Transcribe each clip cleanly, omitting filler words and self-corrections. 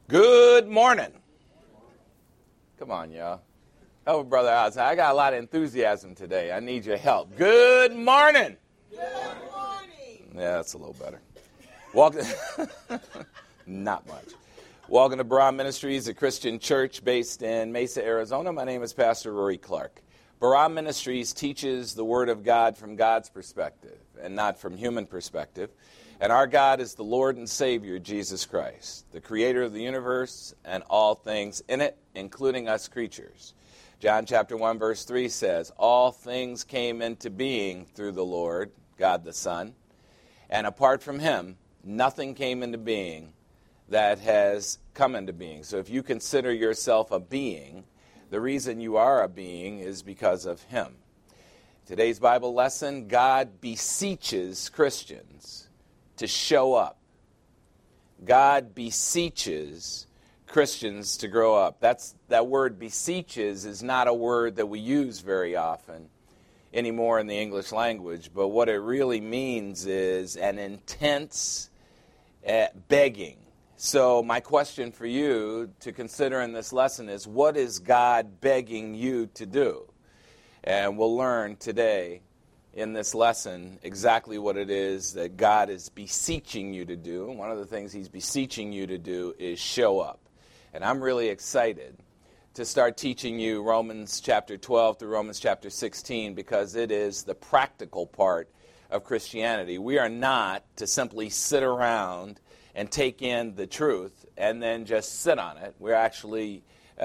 Good morning. Come on, y'all. Help Brother outside. I got a lot of enthusiasm today. I need your help. Good morning. Good morning. Yeah, that's a little better. Not much. Welcome to Barah Ministries, a Christian church based in Mesa, Arizona. My name is Pastor Rory Clark. Barah Ministries teaches the Word of God from God's perspective and not from human perspective. And our God is the Lord and Savior, Jesus Christ, the creator of the universe and all things in it, including us creatures. John chapter 1, verse 3 says, all things came into being through the Lord, God the Son, and apart from him, nothing came into being that has come into being. So if you consider yourself a being, the reason you are a being is because of him. Today's Bible lesson, God beseeches Christians to show up. God beseeches Christians to grow up. That word beseeches is not a word that we use very often anymore in the English language, but what it really means is an intense begging. So my question for you to consider in this lesson is, what is God begging you to do? And we'll learn today in this lesson exactly what it is that God is beseeching you to do. And one of the things he's beseeching you to do is show up. And I'm really excited to start teaching you Romans chapter 12 through Romans chapter 16 because it is the practical part of Christianity. We are not to simply sit around and take in the truth and then just sit on it. We're actually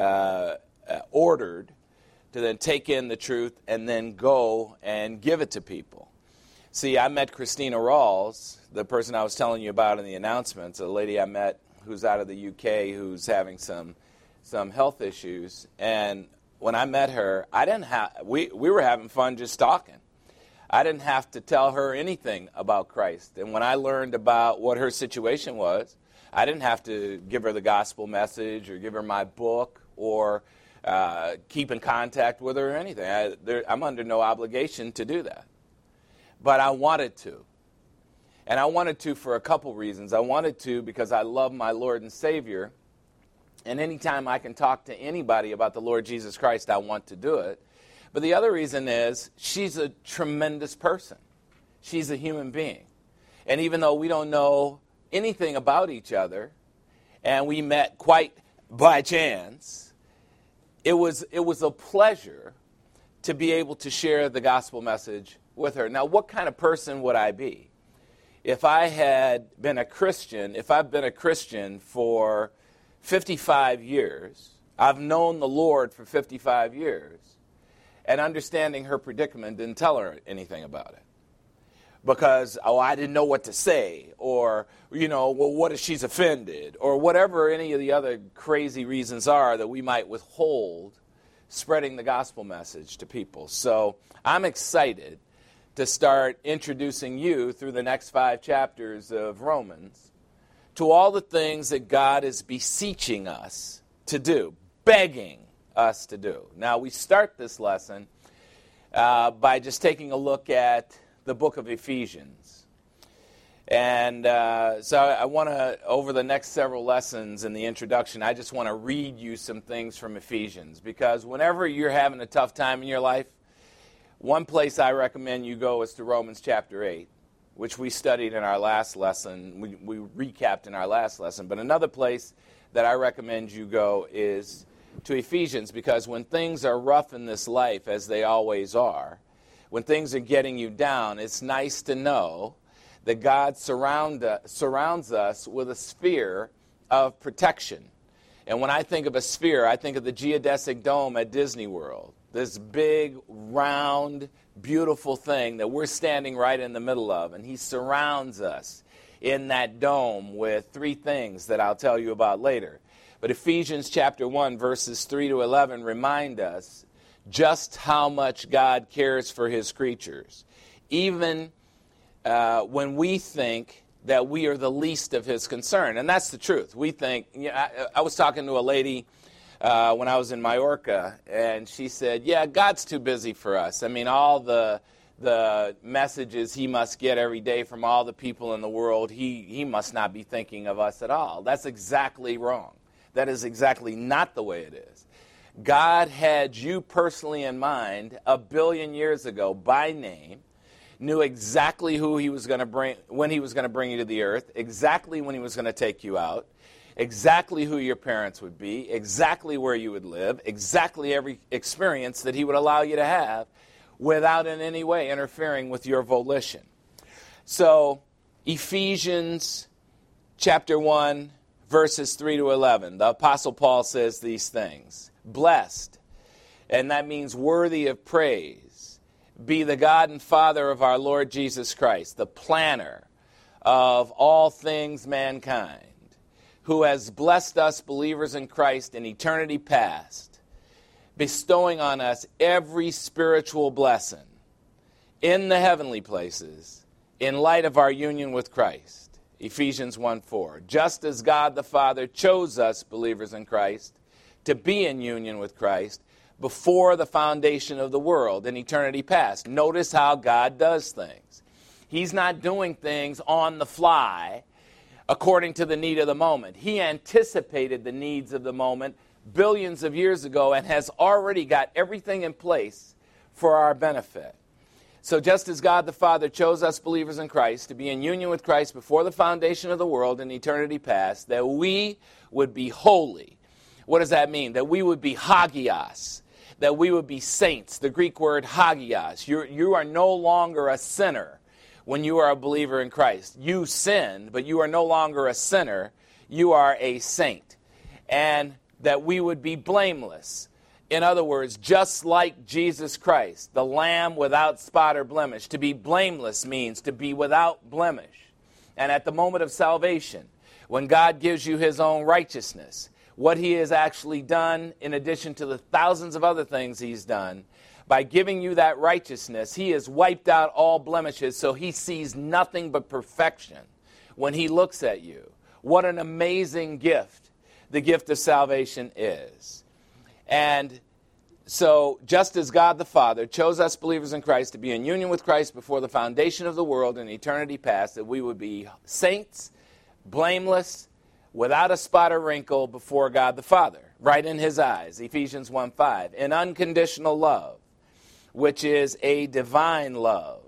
ordered to then take in the truth and then go and give it to people. See, I met Christina Rawls, the person I was telling you about in the announcements, a lady I met who's out of the UK who's having some health issues. And when I met her, we were having fun just talking. I didn't have to tell her anything about Christ. And when I learned about what her situation was, I didn't have to give her the gospel message or give her my book or keep in contact with her or anything. I'm under no obligation to do that. But I wanted to. And I wanted to for a couple reasons. I wanted to because I love my Lord and Savior. And anytime I can talk to anybody about the Lord Jesus Christ, I want to do it. But the other reason is she's a tremendous person. She's a human being. And even though we don't know anything about each other, and we met quite by chance, it was a pleasure to be able to share the gospel message with her. Now, what kind of person would I be if I had been a Christian, if I've been a Christian for 55 years, I've known the Lord for 55 years, and understanding her predicament didn't tell her anything about it? Because, I didn't know what to say, or, what if she's offended, or whatever any of the other crazy reasons are that we might withhold spreading the gospel message to people. So I'm excited to start introducing you through the next 5 chapters of Romans to all the things that God is beseeching us to do, begging us to do. Now, we start this lesson by just taking a look at the book of Ephesians. And so I want to, over the next several lessons in the introduction, I just want to read you some things from Ephesians. Because whenever you're having a tough time in your life, one place I recommend you go is to Romans chapter 8, which we studied in our last lesson. We recapped in our last lesson. But another place that I recommend you go is to Ephesians, because when things are rough in this life, as they always are, when things are getting you down, it's nice to know that God surrounds us with a sphere of protection. And when I think of a sphere, I think of the geodesic dome at Disney World, this big, round, beautiful thing that we're standing right in the middle of. And he surrounds us in that dome with 3 things that I'll tell you about later. But Ephesians chapter 1, verses 3 to 11 remind us just how much God cares for his creatures, even when we think that we are the least of his concern. And that's the truth. We think, I was talking to a lady when I was in Mallorca, and she said, yeah, God's too busy for us. I mean, all the messages he must get every day from all the people in the world, he must not be thinking of us at all. That's exactly wrong. That is exactly not the way it is. God had you personally in mind 1 billion years ago by name, knew exactly who he was going to bring, when he was going to bring you to the earth, exactly when he was going to take you out, exactly who your parents would be, exactly where you would live, exactly every experience that he would allow you to have without in any way interfering with your volition. So, Ephesians chapter 1, verses 3 to 11, the Apostle Paul says these things. Blessed, and that means worthy of praise, be the God and Father of our Lord Jesus Christ, the planner of all things mankind, who has blessed us believers in Christ in eternity past, bestowing on us every spiritual blessing in the heavenly places in light of our union with Christ. Ephesians 1:4. Just as God the Father chose us, believers in Christ, to be in union with Christ before the foundation of the world in eternity past. Notice how God does things. He's not doing things on the fly according to the need of the moment. He anticipated the needs of the moment billions of years ago and has already got everything in place for our benefit. So just as God the Father chose us believers in Christ to be in union with Christ before the foundation of the world in eternity past, that we would be holy. What does that mean? That we would be hagios, that we would be saints. The Greek word hagios. You are no longer a sinner when you are a believer in Christ. You sinned, but you are no longer a sinner. You are a saint. And that we would be blameless. In other words, just like Jesus Christ, the Lamb without spot or blemish. To be blameless means to be without blemish. And at the moment of salvation, when God gives you his own righteousness, what he has actually done, in addition to the thousands of other things he's done, by giving you that righteousness, he has wiped out all blemishes, so he sees nothing but perfection when he looks at you. What an amazing gift the gift of salvation is. And so, just as God the Father chose us believers in Christ to be in union with Christ before the foundation of the world in eternity past, that we would be saints, blameless, without a spot or wrinkle before God the Father, right in his eyes, Ephesians 1:5, in unconditional love, which is a divine love.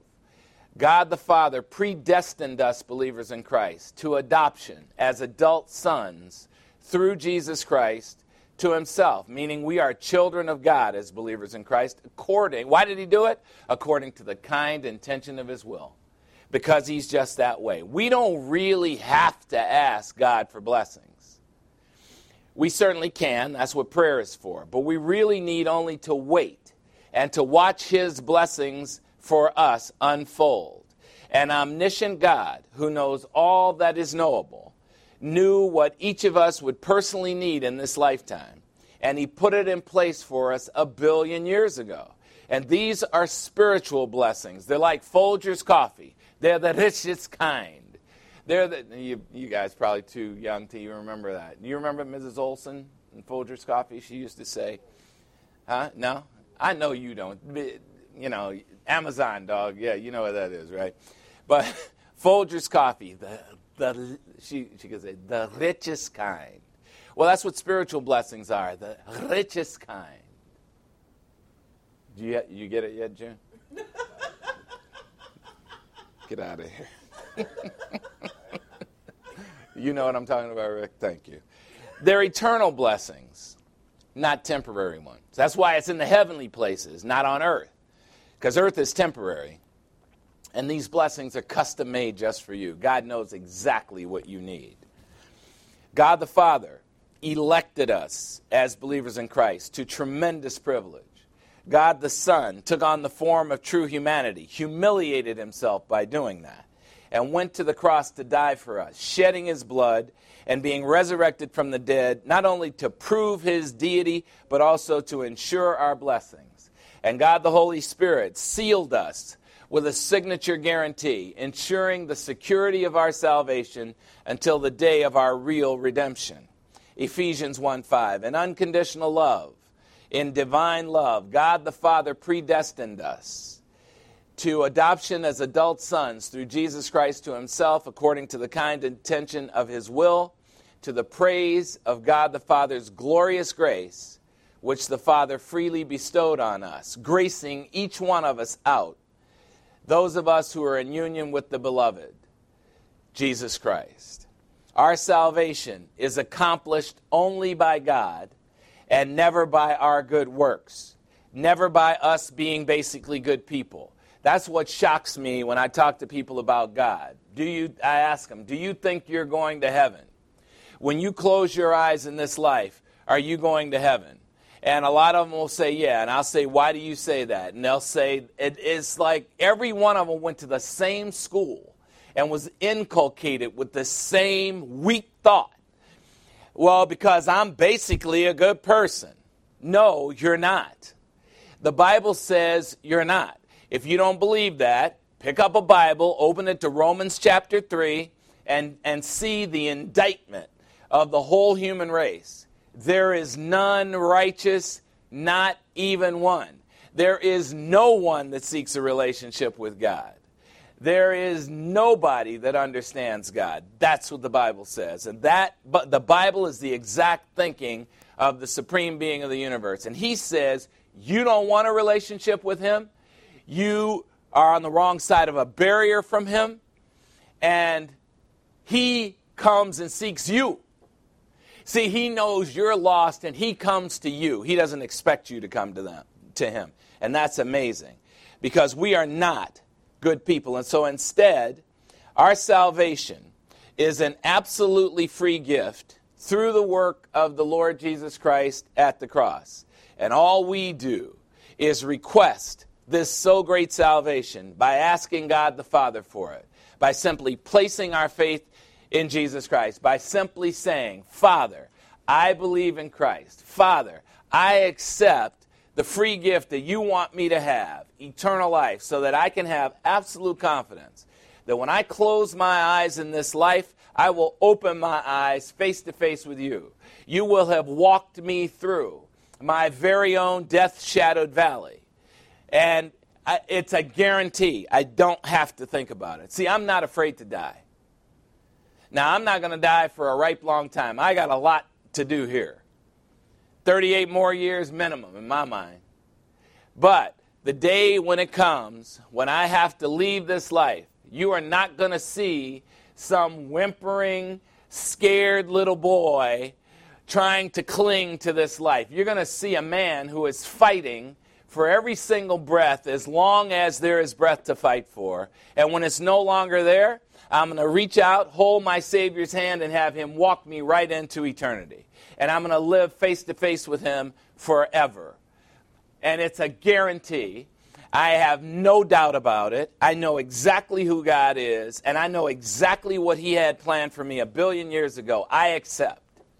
God the Father predestined us, believers in Christ, to adoption as adult sons through Jesus Christ to himself, meaning we are children of God as believers in Christ. Why did he do it? According to the kind intention of his will. Because he's just that way. We don't really have to ask God for blessings. We certainly can. That's what prayer is for. But we really need only to wait and to watch his blessings for us unfold. An omniscient God who knows all that is knowable knew what each of us would personally need in this lifetime. And he put it in place for us 1 billion years ago. And these are spiritual blessings. They're like Folgers coffee. They're the richest kind. You guys probably too young to even remember that. Do you remember Mrs. Olson and Folgers coffee? She used to say, huh? No? I know you don't. You know, Amazon, dog. Yeah, you know what that is, right? But Folgers coffee, she could say, the richest kind. Well, that's what spiritual blessings are, the richest kind. Do you get it yet, June? Get out of here. You know what I'm talking about, Rick? Thank you. They're eternal blessings, not temporary ones. That's why it's in the heavenly places, not on earth. Because earth is temporary. And these blessings are custom made just for you. God knows exactly what you need. God the Father elected us as believers in Christ to tremendous privilege. God the Son took on the form of true humanity, humiliated himself by doing that, and went to the cross to die for us, shedding his blood and being resurrected from the dead, not only to prove his deity, but also to ensure our blessings. And God the Holy Spirit sealed us with a signature guarantee, ensuring the security of our salvation until the day of our real redemption. Ephesians 1:5, in unconditional love, in divine love, God the Father predestined us to adoption as adult sons through Jesus Christ to himself, according to the kind intention of his will, to the praise of God the Father's glorious grace, which the Father freely bestowed on us, gracing each one of us out, those of us who are in union with the Beloved, Jesus Christ. Our salvation is accomplished only by God and never by our good works, never by us being basically good people. That's what shocks me when I talk to people about God. I ask them, do you think you're going to heaven? When you close your eyes in this life, are you going to heaven? And a lot of them will say, yeah. And I'll say, why do you say that? And they'll say, it's like every one of them went to the same school and was inculcated with the same weak thought. Well, because I'm basically a good person. No, you're not. The Bible says you're not. If you don't believe that, pick up a Bible, open it to Romans chapter 3, and see the indictment of the whole human race. There is none righteous, not even one. There is no one that seeks a relationship with God. There is nobody that understands God. That's what the Bible says. But the Bible is the exact thinking of the supreme being of the universe. And he says, you don't want a relationship with him? You are on the wrong side of a barrier from him, and he comes and seeks you. See, he knows you're lost, and he comes to you. He doesn't expect you to come to him. And that's amazing, because we are not good people. And so instead, our salvation is an absolutely free gift through the work of the Lord Jesus Christ at the cross. And all we do is request this so great salvation by asking God the Father for it, by simply placing our faith in Jesus Christ, by simply saying, Father, I believe in Christ. Father, I accept the free gift that you want me to have, eternal life, so that I can have absolute confidence that when I close my eyes in this life, I will open my eyes face to face with you. You will have walked me through my very own death-shadowed valley. And it's a guarantee. I don't have to think about it. See, I'm not afraid to die. Now, I'm not going to die for a ripe long time. I got a lot to do here. 38 more years minimum in my mind. But the day when it comes, when I have to leave this life, you are not going to see some whimpering, scared little boy trying to cling to this life. You're going to see a man who is fighting for every single breath as long as there is breath to fight for. And when it's no longer there, I'm going to reach out, hold my Savior's hand, and have him walk me right into eternity. And I'm going to live face to face with him forever. And it's a guarantee. I have no doubt about it. I know exactly who God is, and I know exactly what he had planned for me 1 billion years ago. I accept.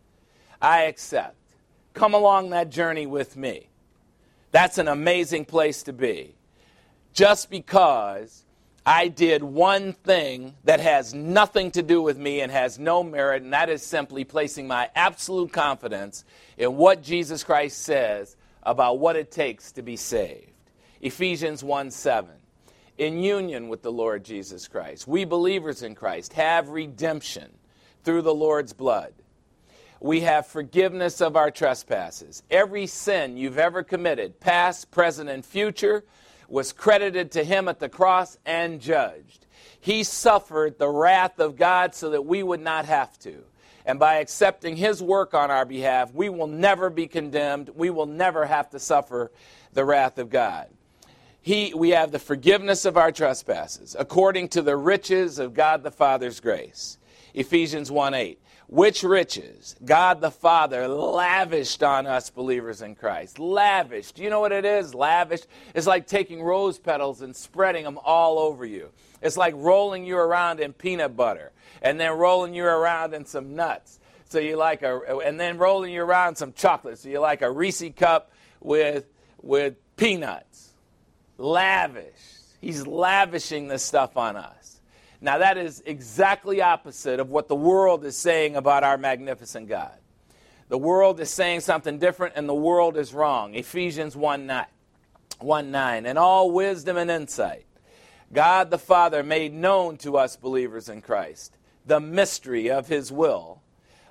Come along that journey with me. That's an amazing place to be. Just because I did one thing that has nothing to do with me and has no merit, and that is simply placing my absolute confidence in what Jesus Christ says about what it takes to be saved. Ephesians 1:7. In union with the Lord Jesus Christ, we believers in Christ have redemption through the Lord's blood. We have forgiveness of our trespasses. Every sin you've ever committed, past, present, and future, was credited to him at the cross and judged. He suffered the wrath of God so that we would not have to. And by accepting his work on our behalf, we will never be condemned. We will never have to suffer the wrath of God. We have the forgiveness of our trespasses according to the riches of God the Father's grace. Ephesians 1:8. Which riches God the Father lavished on us believers in Christ. Lavished. Do you know what it is? Lavished. It's like taking rose petals and spreading them all over you. It's like rolling you around in peanut butter and then rolling you around in some nuts. So you like and then rolling you around some chocolate. So you like a Reese cup with peanuts. Lavish. He's lavishing this stuff on us. Now, that is exactly opposite of what the world is saying about our magnificent God. The world is saying something different, and the world is wrong. Ephesians 1:9. In all wisdom and insight, God the Father made known to us believers in Christ the mystery of his will,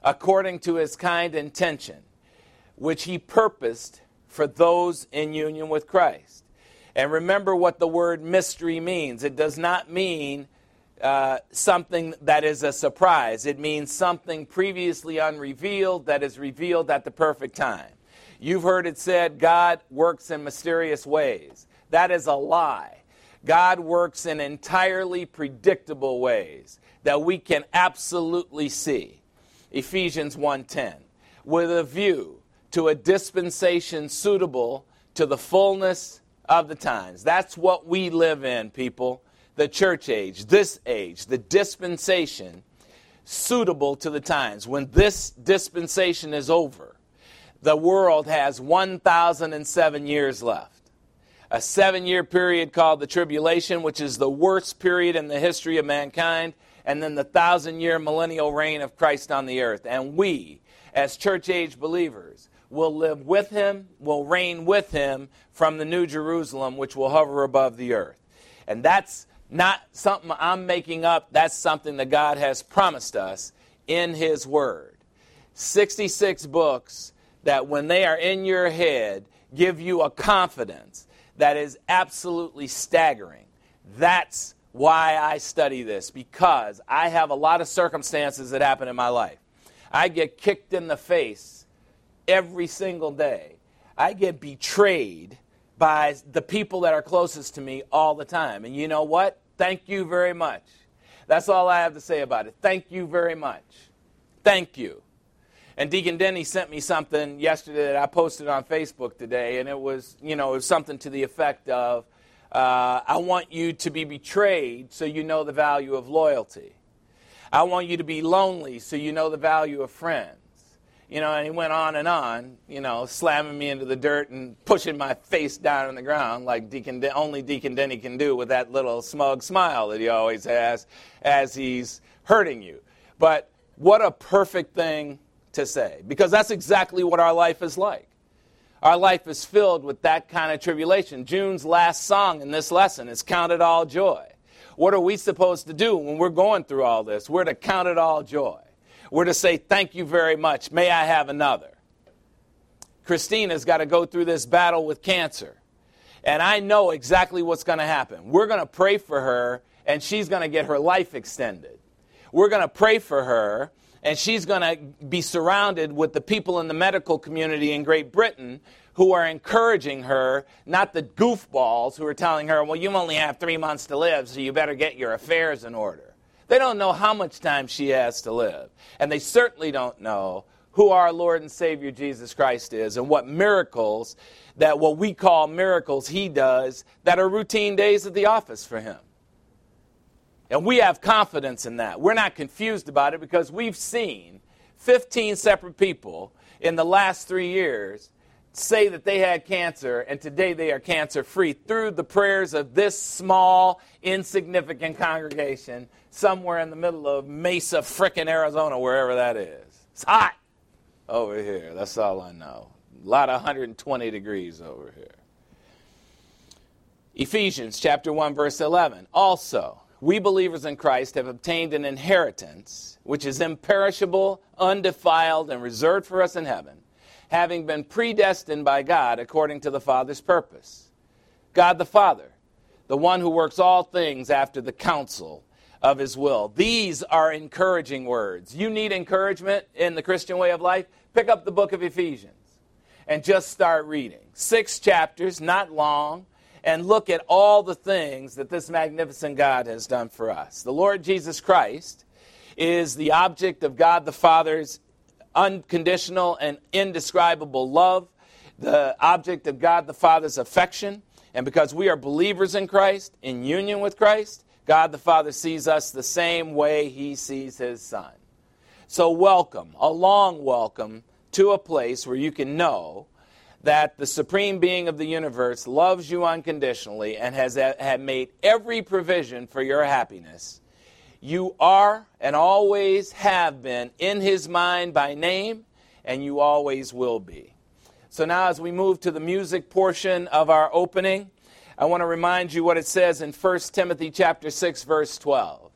according to his kind intention, which he purposed for those in union with Christ. And remember what the word mystery means. It does not mean something that is a surprise. It means something previously unrevealed that is revealed at the perfect time. You've heard it said, God works in mysterious ways. That is a lie. God works in entirely predictable ways that we can absolutely see. Ephesians 1:10, with a view to a dispensation suitable to the fullness of the times. That's what we live in, people. The church age, the dispensation suitable to the times. When this dispensation is over, the world has 1,007 years left. A 7-year period called the tribulation, which is the worst period in the history of mankind, and then the 1,000-year millennial reign of Christ on the earth. And we, as church-age believers, will live with him, will reign with him from the New Jerusalem, which will hover above the earth. And that's not something I'm making up. That's something that God has promised us in his word. 66 books that when they are in your head give you a confidence that is absolutely staggering. That's why I study this, because I have a lot of circumstances that happen in my life. I get kicked in the face every single day. I get betrayed by the people that are closest to me all the time. And you know what? Thank you very much. That's all I have to say about it. Thank you very much. Thank you. And Deacon Denny sent me something yesterday that I posted on Facebook today, and it was something to the effect of, I want you to be betrayed so you know the value of loyalty. I want you to be lonely so you know the value of friends. And he went on, slamming me into the dirt and pushing my face down on the ground like only Deacon Denny can do with that little smug smile that he always has as he's hurting you. But what a perfect thing to say, because that's exactly what our life is like. Our life is filled with that kind of tribulation. June's last song in this lesson is Count It All Joy. What are we supposed to do when we're going through all this? We're to count it all joy. We're to say, thank you very much. May I have another? Christina's got to go through this battle with cancer. And I know exactly what's going to happen. We're going to pray for her, and she's going to get her life extended. We're going to pray for her, and she's going to be surrounded with the people in the medical community in Great Britain who are encouraging her, not the goofballs who are telling her, well, you only have 3 months to live, so you better get your affairs in order. They don't know how much time she has to live. And they certainly don't know who our Lord and Savior Jesus Christ is and what miracles, that what we call miracles, he does that are routine days at the office for him. And we have confidence in that. We're not confused about it because we've seen 15 separate people in the last 3 years say that they had cancer, and today they are cancer-free through the prayers of this small, insignificant congregation somewhere in the middle of Mesa, frickin' Arizona, wherever that is. It's hot over here. That's all I know. A lot of 120 degrees over here. Ephesians chapter 1, verse 11. Also, we believers in Christ have obtained an inheritance which is imperishable, undefiled, and reserved for us in heaven, having been predestined by God according to the Father's purpose. God the Father, the one who works all things after the counsel of his will. These are encouraging words. You need encouragement in the Christian way of life? Pick up the book of Ephesians and just start reading. 6 chapters, not long, and look at all the things that this magnificent God has done for us. The Lord Jesus Christ is the object of God the Father's unconditional and indescribable love, the object of God the Father's affection. And because we are believers in Christ, in union with Christ, God the Father sees us the same way he sees his Son. So welcome, a long welcome, to a place where you can know that the supreme being of the universe loves you unconditionally and has made every provision for your happiness. You are and always have been in his mind by name, and you always will be. So now as we move to the music portion of our opening, I want to remind you what it says in 1 Timothy chapter 6, verse 12.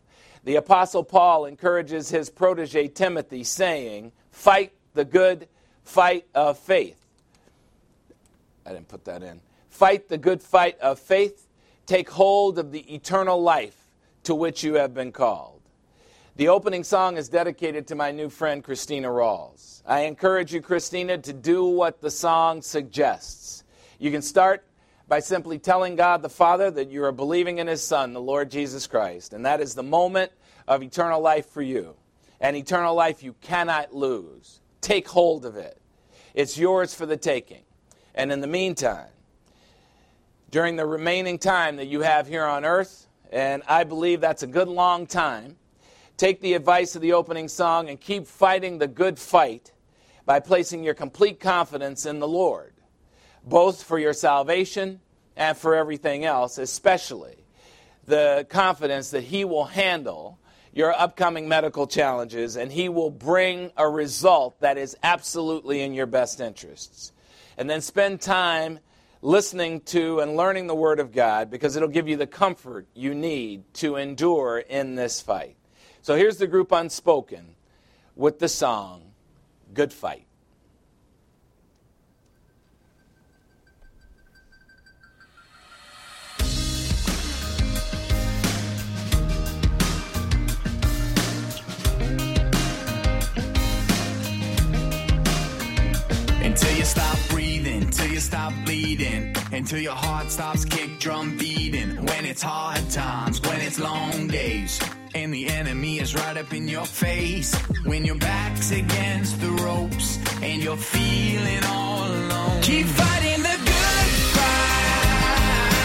the Apostle Paul encourages his protege Timothy, saying, fight the good fight of faith. I didn't put that in. Fight the good fight of faith. Take hold of the eternal life to which you have been called. The opening song is dedicated to my new friend, Christina Rawls. I encourage you, Christina, to do what the song suggests. You can start by simply telling God the Father that you are believing in His Son, the Lord Jesus Christ. And that is the moment of eternal life for you. And eternal life you cannot lose. Take hold of it. It's yours for the taking. And in the meantime, during the remaining time that you have here on earth, and I believe that's a good long time, take the advice of the opening song and keep fighting the good fight by placing your complete confidence in the Lord, both for your salvation and for everything else, especially the confidence that He will handle your upcoming medical challenges and He will bring a result that is absolutely in your best interests. And then spend time listening to and learning the Word of God, because it'll give you the comfort you need to endure in this fight. So here's the group Unspoken with the song, Good Fight. Until you stop breathing, till you stop bleeding, until your heart stops kick drum beating. When it's hard times, when it's long days, and the enemy is right up in your face. When your back's against the ropes, and you're feeling all alone. Keep fighting the good fight.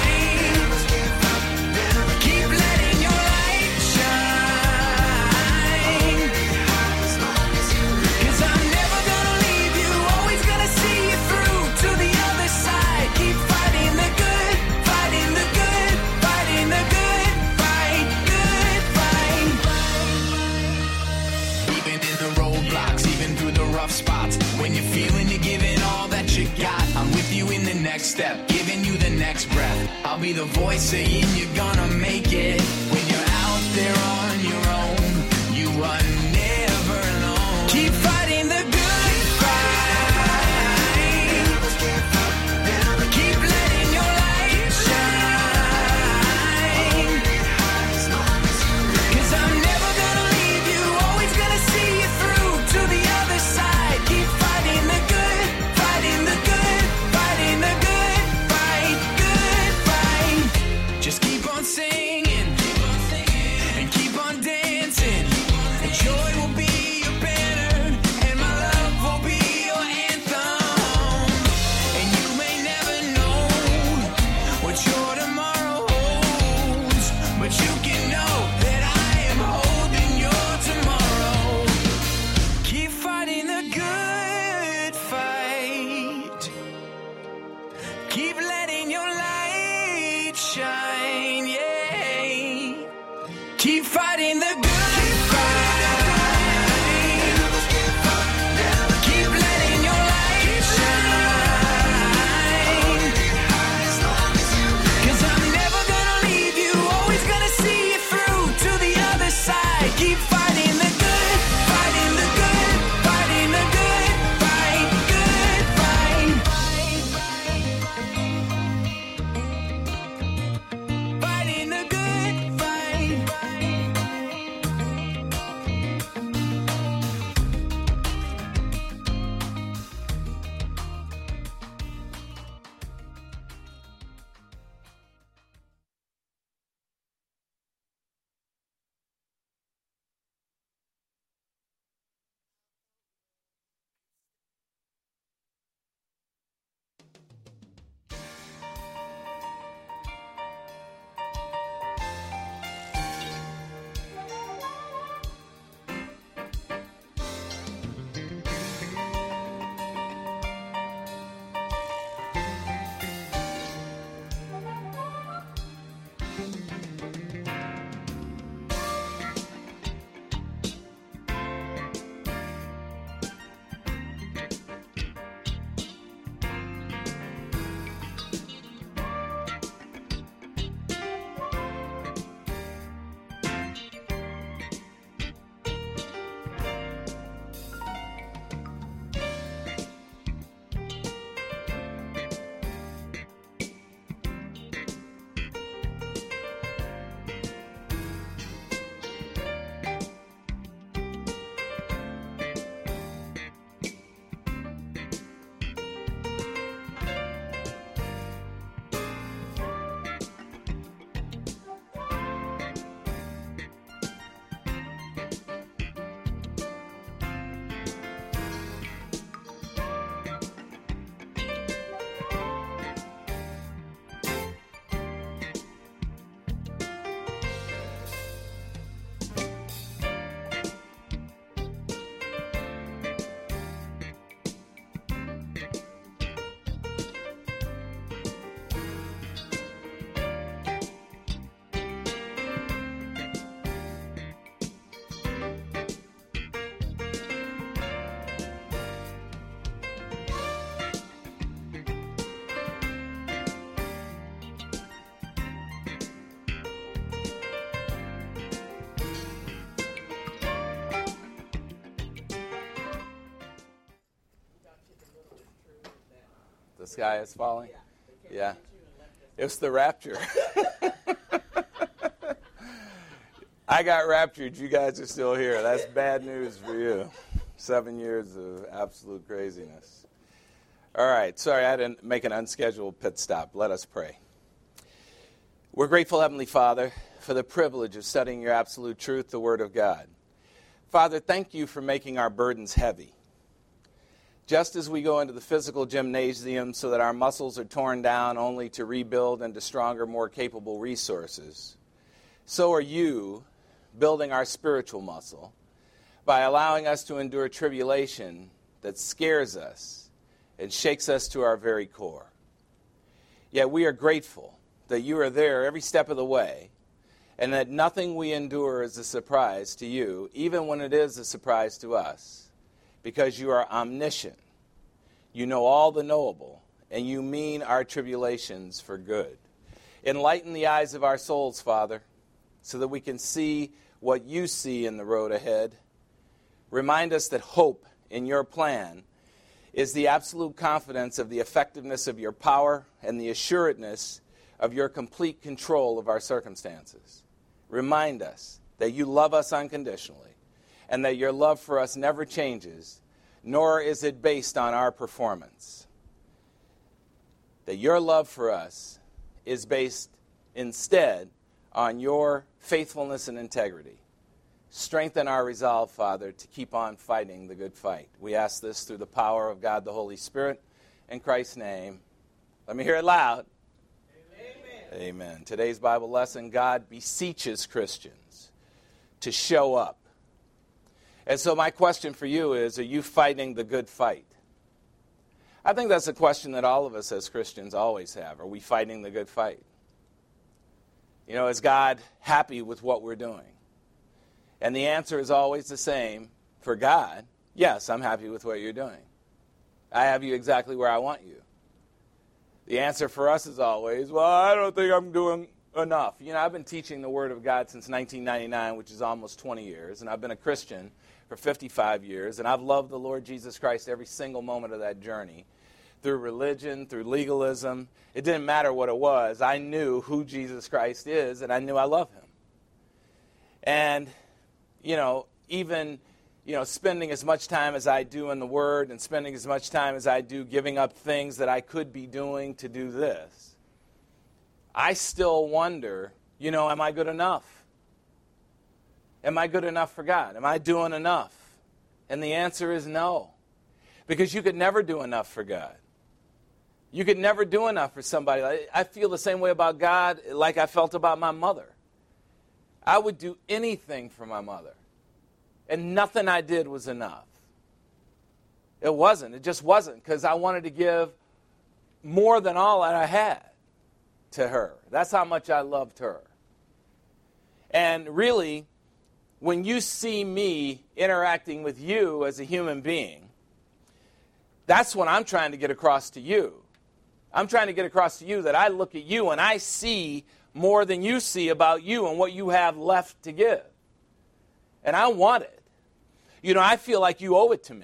Keep letting your light shine. 'Cause I'm never gonna leave you, always gonna see you through to the other side. Keep fighting the good, fighting the good, fighting the good fight, good fight. Even in the roadblocks, even through the rough spots, when you're feeling you're giving all that you got, I'm with you in the next step, giving you the next breath. I'll be the voice saying you're gonna make it. When you're out there on your own, you are never alone. Keep fighting the good fight. Keep letting your light shine. 'Cause I'm never gonna leave you, always gonna see you through to the other side. Keep fighting the good, fighting the good, fighting the good fight, good fight. Just keep on singing and keep on dancing. And joy will be your banner, and my love will be your anthem. And you may never know what your tomorrow holds, but you can know that I am holding your tomorrow. Keep fighting the good fight. Keep letting your light shine, yeah. Keep fighting the good fight. Keep letting your light shine. 'Cause I'm never gonna leave you, always gonna see you through to the other side. Keep fighting the good, fighting the good, fighting the good fight, good fight. Fighting the good fight. sky is falling? Yeah. It's the rapture. I got raptured. You guys are still here. That's bad news for you. 7 years of absolute craziness. All right. Sorry, I didn't make an unscheduled pit stop. Let us pray. We're grateful, Heavenly Father, for the privilege of studying your absolute truth, the Word of God. Father, thank you for making our burdens heavy. Just as we go into the physical gymnasium so that our muscles are torn down only to rebuild into stronger, more capable resources, so are you building our spiritual muscle by allowing us to endure tribulation that scares us and shakes us to our very core. Yet we are grateful that you are there every step of the way, and that nothing we endure is a surprise to you, even when it is a surprise to us, because you are omniscient. You know all the knowable, and you mean our tribulations for good. Enlighten the eyes of our souls, Father, so that we can see what you see in the road ahead. Remind us that hope in your plan is the absolute confidence of the effectiveness of your power and the assuredness of your complete control of our circumstances. Remind us that you love us unconditionally and that your love for us never changes, nor is it based on our performance. That your love for us is based instead on your faithfulness and integrity. Strengthen our resolve, Father, to keep on fighting the good fight. We ask this through the power of God the Holy Spirit. In Christ's name, let me hear it loud. Amen. Amen. Today's Bible lesson, God beseeches Christians to show up. And so my question for you is, are you fighting the good fight? I think that's a question that all of us as Christians always have. Are we fighting the good fight? You know, is God happy with what we're doing? And the answer is always the same for God. Yes, I'm happy with what you're doing. I have you exactly where I want you. The answer for us is always, well, I don't think I'm doing enough. You know, I've been teaching the Word of God since 1999, which is almost 20 years, and I've been a Christian for 55 years, and I've loved the Lord Jesus Christ every single moment of that journey. Through religion, through legalism, it didn't matter what it was. I knew who Jesus Christ is, and I knew I love him. And, you know, even, you know, spending as much time as I do in the Word and spending as much time as I do giving up things that I could be doing to do this, I still wonder, you know, am I good enough? Am I good enough for God? Am I doing enough? And the answer is no. Because you could never do enough for God. You could never do enough for somebody. I feel the same way about God like I felt about my mother. I would do anything for my mother. And nothing I did was enough. It wasn't. It just wasn't, because I wanted to give more than all that I had to her. That's how much I loved her. And really, when you see me interacting with you as a human being, that's what I'm trying to get across to you. I'm trying to get across to you that I look at you and I see more than you see about you and what you have left to give. And I want it. You know, I feel like you owe it to me.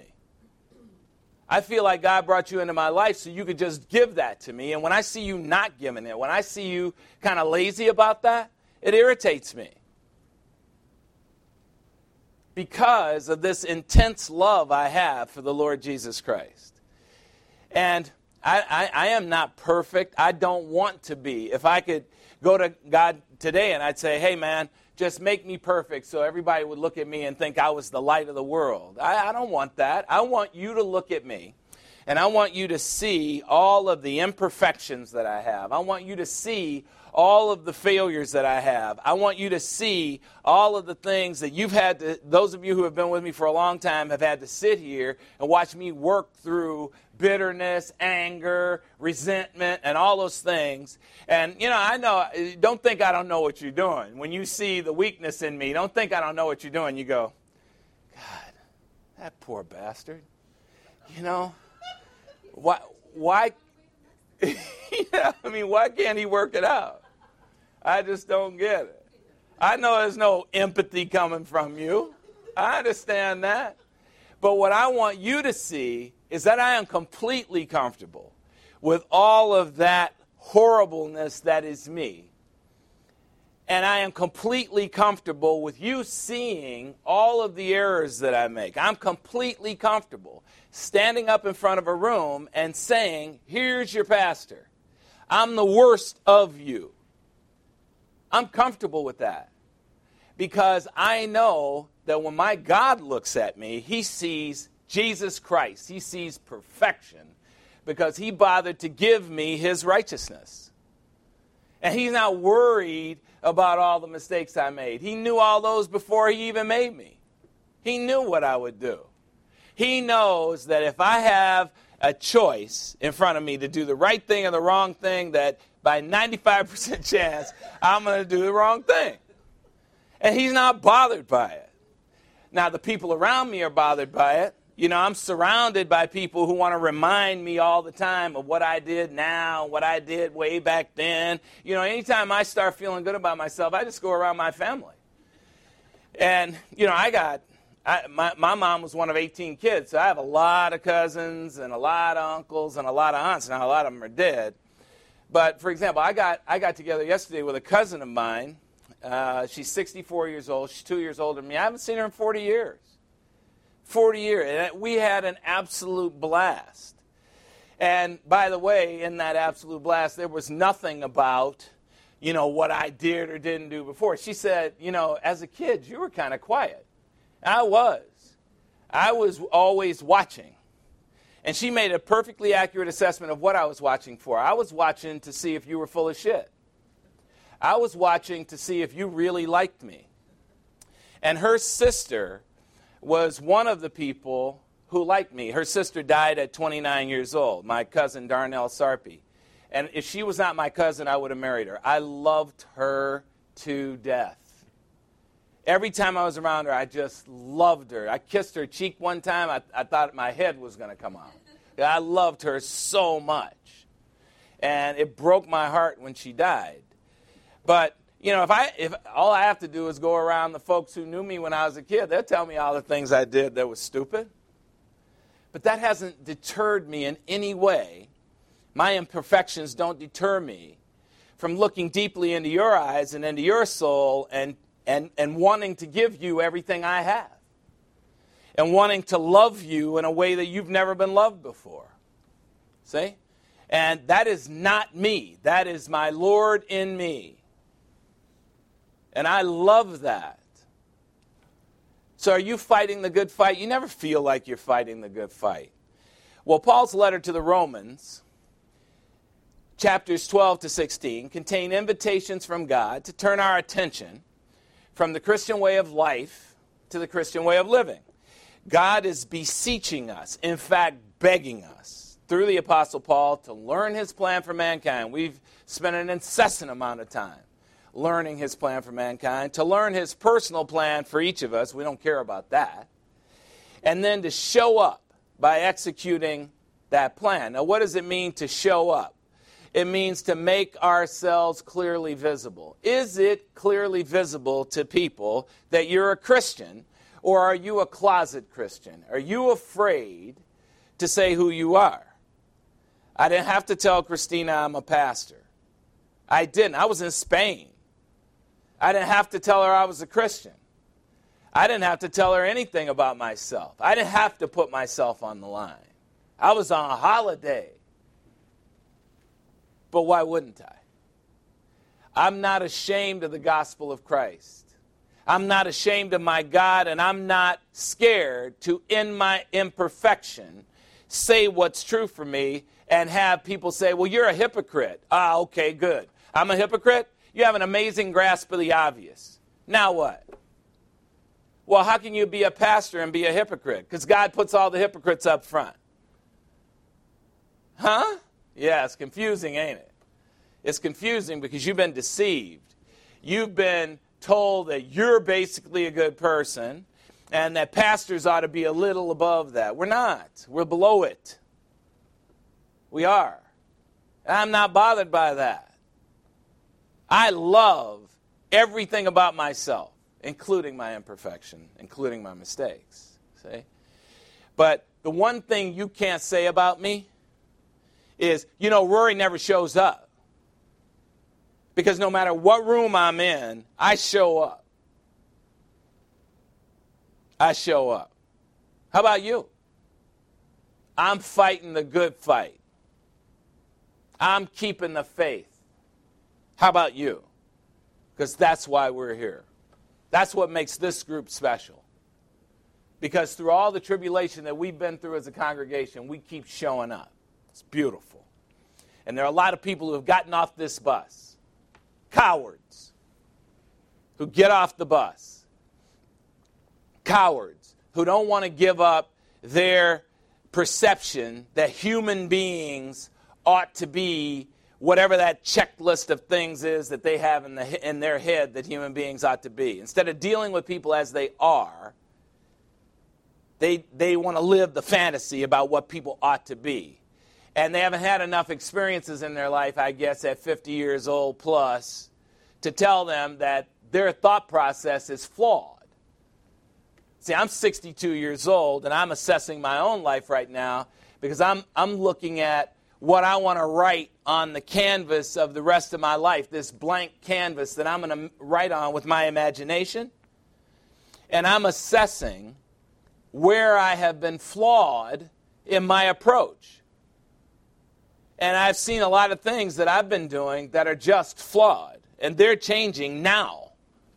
I feel like God brought you into my life so you could just give that to me. And when I see you not giving it, when I see you kind of lazy about that, it irritates me. Because of this intense love I have for the Lord Jesus Christ. And I am not perfect. I don't want to be. If I could go to God today and I'd say, hey, man, just make me perfect so everybody would look at me and think I was the light of the world. I don't want that. I want you to look at me, and I want you to see all of the imperfections that I have. I want you to see all of the failures that I have. I want you to see all of the things that you've had to, those of you who have been with me for a long time have had to sit here and watch me work through bitterness, anger, resentment, and all those things. And, you know, I know, don't think I don't know what you're doing. When you see the weakness in me, don't think I don't know what you're doing. You go, God, that poor bastard. You know, why yeah, I mean, why can't he work it out? I just don't get it. I know there's no empathy coming from you. I understand that. But what I want you to see is that I am completely comfortable with all of that horribleness that is me. And I am completely comfortable with you seeing all of the errors that I make. I'm completely comfortable standing up in front of a room and saying, here's your pastor. I'm the worst of you. I'm comfortable with that. Because I know that when my God looks at me, he sees Jesus Christ. He sees perfection because he bothered to give me his righteousness. And he's not worried about all the mistakes I made. He knew all those before he even made me. He knew what I would do. He knows that if I have a choice in front of me to do the right thing or the wrong thing, that by 95% chance, I'm going to do the wrong thing. And he's not bothered by it. Now, the people around me are bothered by it. You know, I'm surrounded by people who want to remind me all the time of what I did now, what I did way back then. You know, anytime I start feeling good about myself, I just go around my family. And, you know, my mom was one of 18 kids, so I have a lot of cousins and a lot of uncles and a lot of aunts. Now, a lot of them are dead. But, for example, I got together yesterday with a cousin of mine. She's 64 years old. She's 2 years older than me. I haven't seen her in 40 years. 40 years. And we had an absolute blast. And, by the way, in that absolute blast, there was nothing about, you know, what I did or didn't do before. She said, you know, as a kid, you were kind of quiet. I was always watching. And she made a perfectly accurate assessment of what I was watching for. I was watching to see if you were full of shit. I was watching to see if you really liked me. And her sister was one of the people who liked me. Her sister died at 29 years old, my cousin Darnell Sarpy. And if she was not my cousin, I would have married her. I loved her to death. Every time I was around her, I just loved her. I kissed her cheek one time. I thought my head was going to come out. I loved her so much. And it broke my heart when she died. But, you know, if all I have to do is go around the folks who knew me when I was a kid, they'll tell me all the things I did that was stupid. But that hasn't deterred me in any way. My imperfections don't deter me from looking deeply into your eyes and into your soul and wanting to give you everything I have. And wanting to love you in a way that you've never been loved before. See? And that is not me. That is my Lord in me. And I love that. So are you fighting the good fight? You never feel like you're fighting the good fight. Well, Paul's letter to the Romans, chapters 12 to 16, contain invitations from God to turn our attention from the Christian way of life to the Christian way of living. God is beseeching us, in fact, begging us, through the Apostle Paul, to learn his plan for mankind. We've spent an incessant amount of time learning his plan for mankind, to learn his personal plan for each of us. We don't care about that. And then to show up by executing that plan. Now, what does it mean to show up? It means to make ourselves clearly visible. Is it clearly visible to people that you're a Christian, or are you a closet Christian? Are you afraid to say who you are? I didn't have to tell Christina I'm a pastor. I didn't. I was in Spain. I didn't have to tell her I was a Christian. I didn't have to tell her anything about myself. I didn't have to put myself on the line. I was on a holiday. But why wouldn't I? I'm not ashamed of the gospel of Christ. I'm not ashamed of my God, and I'm not scared to, in my imperfection, say what's true for me and have people say, well, you're a hypocrite. Ah, okay, good. I'm a hypocrite? You have an amazing grasp of the obvious. Now what? Well, how can you be a pastor and be a hypocrite? Because God puts all the hypocrites up front. Huh? Yeah, it's confusing, ain't it? It's confusing because you've been deceived. You've been told that you're basically a good person and that pastors ought to be a little above that. We're not. We're below it. We are. And I'm not bothered by that. I love everything about myself, including my imperfection, including my mistakes. See? But the one thing you can't say about me is, Rory never shows up. Because no matter what room I'm in, I show up. I show up. How about you? I'm fighting the good fight. I'm keeping the faith. How about you? Because that's why we're here. That's what makes this group special. Because through all the tribulation that we've been through as a congregation, we keep showing up. It's beautiful. And there are a lot of people who have gotten off this bus. Cowards who get off the bus. Cowards who don't want to give up their perception that human beings ought to be whatever that checklist of things is that they have in their head that human beings ought to be. Instead of dealing with people as they are, they want to live the fantasy about what people ought to be. And they haven't had enough experiences in their life, I guess, at 50 years old plus, to tell them that their thought process is flawed. See, I'm 62 years old, and I'm assessing my own life right now because I'm looking at what I want to write on the canvas of the rest of my life, this blank canvas that I'm going to write on with my imagination. And I'm assessing where I have been flawed in my approach. And I've seen a lot of things that I've been doing that are just flawed, and they're changing now.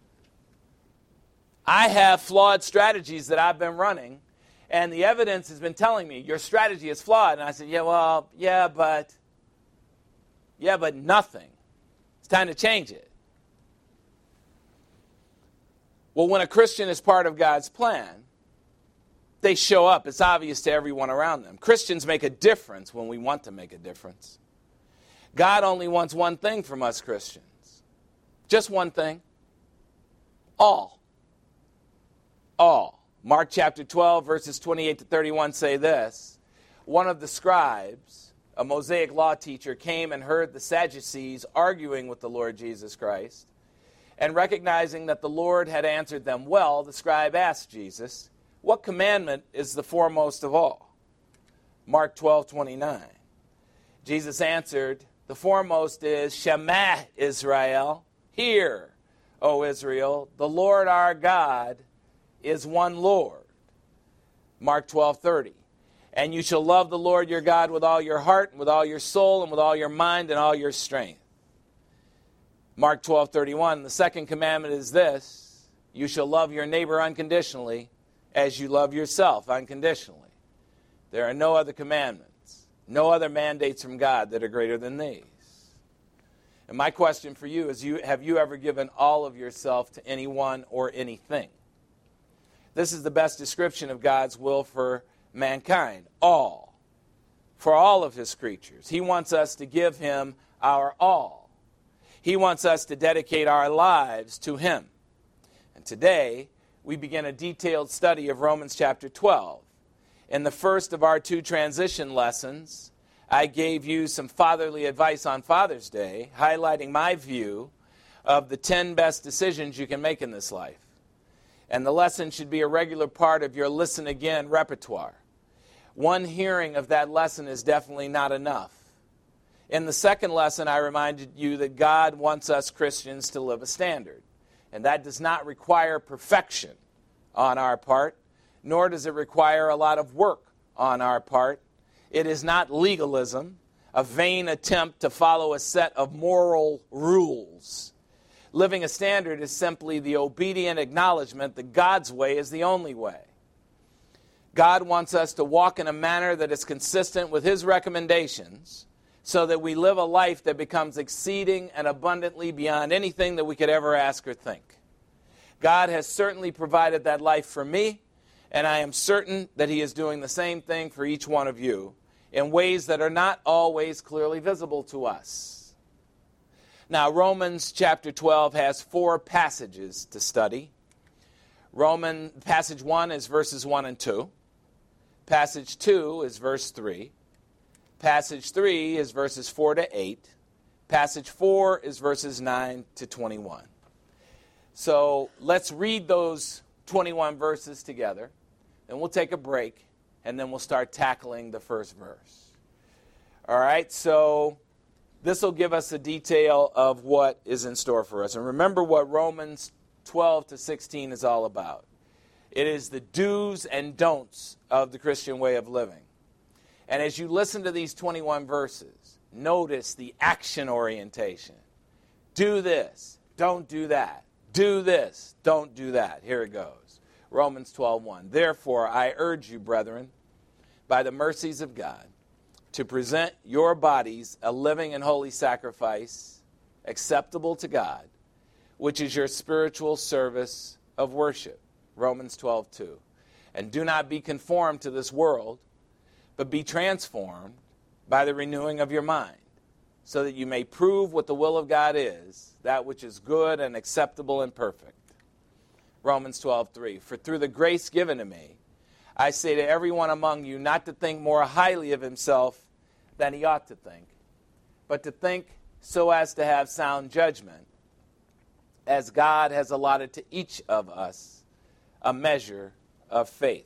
I have flawed strategies that I've been running, and the evidence has been telling me, your strategy is flawed. And I said, yeah, but nothing. It's time to change it. Well, when a Christian is part of God's plan, they show up. It's obvious to everyone around them. Christians make a difference when we want to make a difference. God only wants one thing from us Christians. Just one thing. All. Mark chapter 12, verses 28 to 31 say this. One of the scribes, a Mosaic law teacher, came and heard the Sadducees arguing with the Lord Jesus Christ. And recognizing that the Lord had answered them well, the scribe asked Jesus, what commandment is the foremost of all? Mark 12:29. Jesus answered, the foremost is, Shema Israel, hear, O Israel, the Lord our God is one Lord. Mark 12:30. And you shall love the Lord your God with all your heart, and with all your soul, and with all your mind, and all your strength. Mark 12:31. The second commandment is this, you shall love your neighbor unconditionally as you love yourself unconditionally. There are no other commandments, no other mandates from God that are greater than these. And my question for you is, have you ever given all of yourself to anyone or anything? This is the best description of God's will for mankind. All. For all of his creatures. He wants us to give him our all. He wants us to dedicate our lives to him. And today, we begin a detailed study of Romans chapter 12. In the first of our two transition lessons, I gave you some fatherly advice on Father's Day, highlighting my view of the 10 best decisions you can make in this life. And the lesson should be a regular part of your listen again repertoire. One hearing of that lesson is definitely not enough. In the second lesson, I reminded you that God wants us Christians to live a standard. And that does not require perfection on our part, nor does it require a lot of work on our part. It is not legalism, a vain attempt to follow a set of moral rules. Living a standard is simply the obedient acknowledgement that God's way is the only way. God wants us to walk in a manner that is consistent with his recommendations so that we live a life that becomes exceeding and abundantly beyond anything that we could ever ask or think. God has certainly provided that life for me, and I am certain that he is doing the same thing for each one of you in ways that are not always clearly visible to us. Now, Romans chapter 12 has 4 passages to study. Passage 1 is verses 1 and 2. Passage 2 is verse 3. Passage 3 is verses 4 to 8. Passage 4 is verses 9 to 21. So let's read those 21 verses together. Then we'll take a break, and then we'll start tackling the first verse. All right, so this will give us a detail of what is in store for us. And remember what Romans 12 to 16 is all about. It is the do's and don'ts of the Christian way of living. And as you listen to these 21 verses, notice the action orientation. Do this, don't do that. Do this, don't do that. Here it goes. Romans 12:1. Therefore, I urge you, brethren, by the mercies of God, to present your bodies a living and holy sacrifice, acceptable to God, which is your spiritual service of worship. Romans 12:2. And do not be conformed to this world, but be transformed by the renewing of your mind, so that you may prove what the will of God is, that which is good and acceptable and perfect. Romans 12:3. For through the grace given to me, I say to everyone among you not to think more highly of himself than he ought to think, but to think so as to have sound judgment, as God has allotted to each of us a measure of faith.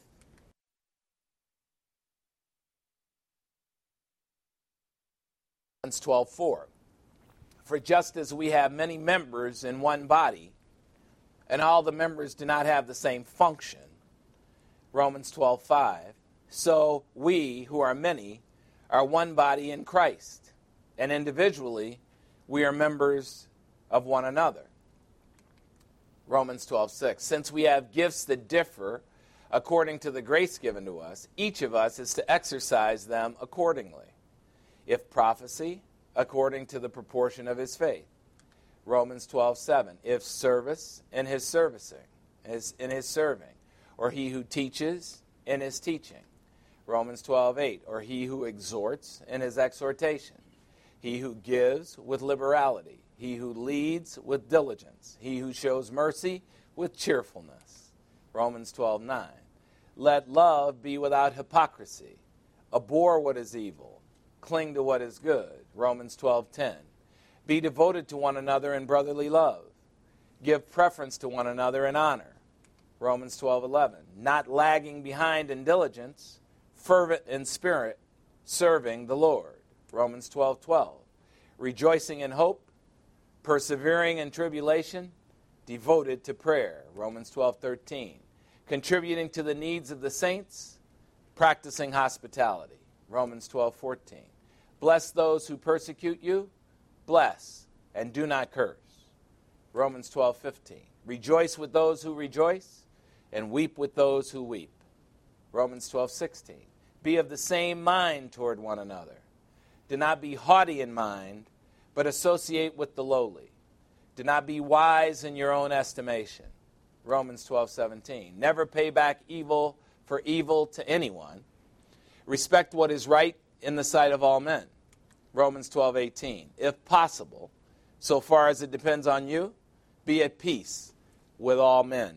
Romans 12:4. For just as we have many members in one body, and all the members do not have the same function, Romans 12:5, so we, who are many, are one body in Christ, and individually we are members of one another. Romans 12:6, since we have gifts that differ according to the grace given to us, each of us is to exercise them accordingly. If prophecy, according to the proportion of his faith. Romans 12:7, if service, in his servicing, in his serving, or he who teaches, in his teaching. Romans 12:8, or he who exhorts, in his exhortation. He who gives with liberality. He who leads with diligence. He who shows mercy with cheerfulness. Romans 12:9, let love be without hypocrisy. Abhor what is evil. Cling to what is good. Romans 12:10, be devoted to one another in brotherly love. Give preference to one another in honor. Romans 12:11, not lagging behind in diligence, fervent in spirit, serving the Lord. Romans 12:12, rejoicing in hope, persevering in tribulation, devoted to prayer. Romans 12:13, contributing to the needs of the saints, practicing hospitality. Romans 12:14, bless those who persecute you, bless and do not curse. Romans 12:15, rejoice with those who rejoice and weep with those who weep. Romans 12:16, be of the same mind toward one another. Do not be haughty in mind, but associate with the lowly. Do not be wise in your own estimation. Romans 12:17, never pay back evil for evil to anyone. Respect what is right in the sight of all men. Romans 12:18, if possible, so far as it depends on you, be at peace with all men.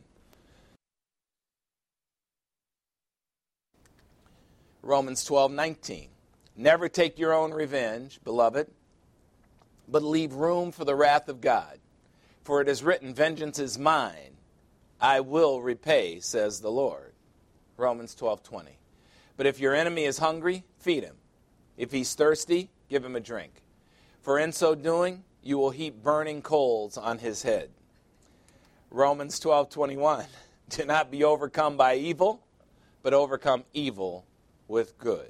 Romans 12:19, never take your own revenge, beloved, but leave room for the wrath of God. For it is written, vengeance is mine, I will repay, says the Lord. Romans 12:20, but if your enemy is hungry, feed him. If he's thirsty, give him a drink. For in so doing, you will heap burning coals on his head. Romans 12:21, do not be overcome by evil, but overcome evil with good.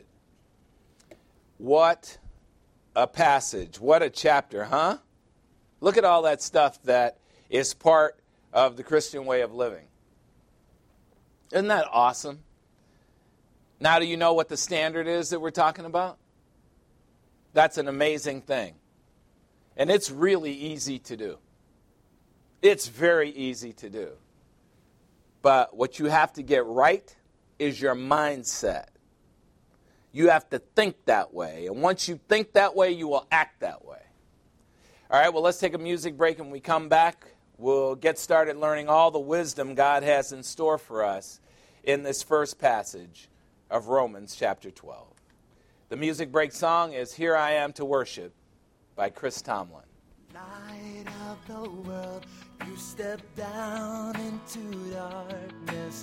What a passage. What a chapter, huh? Look at all that stuff that is part of the Christian way of living. Isn't that awesome? Now do you know what the standard is that we're talking about? That's an amazing thing. And it's really easy to do. It's very easy to do. But what you have to get right is your mindset. You have to think that way. And once you think that way, you will act that way. All right, well, let's take a music break. And when we come back, we'll get started learning all the wisdom God has in store for us in this first passage of Romans chapter 12. The music break song is Here I Am to Worship by Chris Tomlin. Light of the world, you step down into darkness.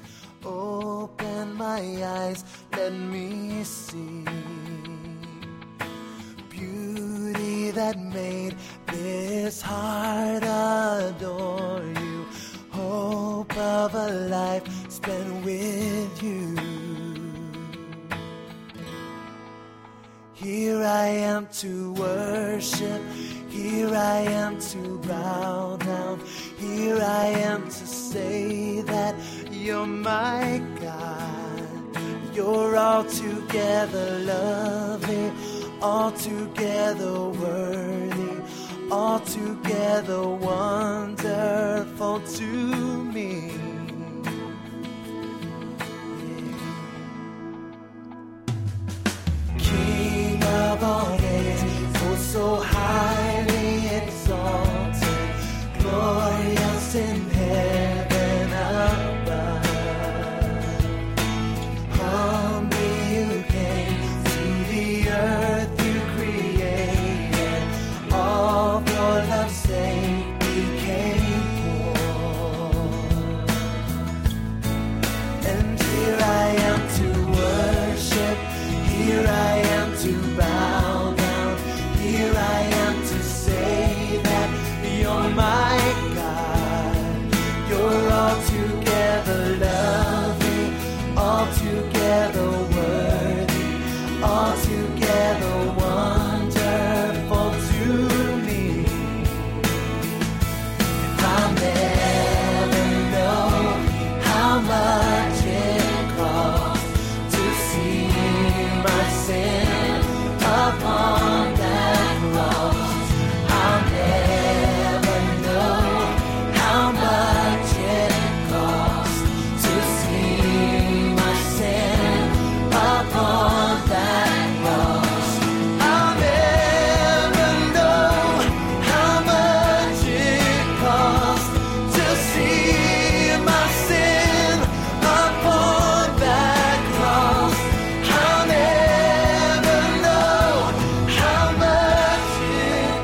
Open my eyes, let me see that made this heart adore you. Hope of a life spent with you. Here I am to worship. Here I am to bow down. Here I am to say that you're my God. You're altogether lovely, altogether worthy, altogether wonderful to me. King of all days, oh so highly exalted, glorious in heaven above. Humbly you came to the earth you created, all for love's sake became poor. And here I am to worship, here I am to bow down, here I am to say that you're my God. You're altogether lovely, altogether worthy, altogether wonderful to me. I'll never know how much it costs to see my sin upon that cross. I'll never know how much it costs to see my sin upon that cross. I'll never know how much it costs to see my sin upon that cross. I'll never know how much it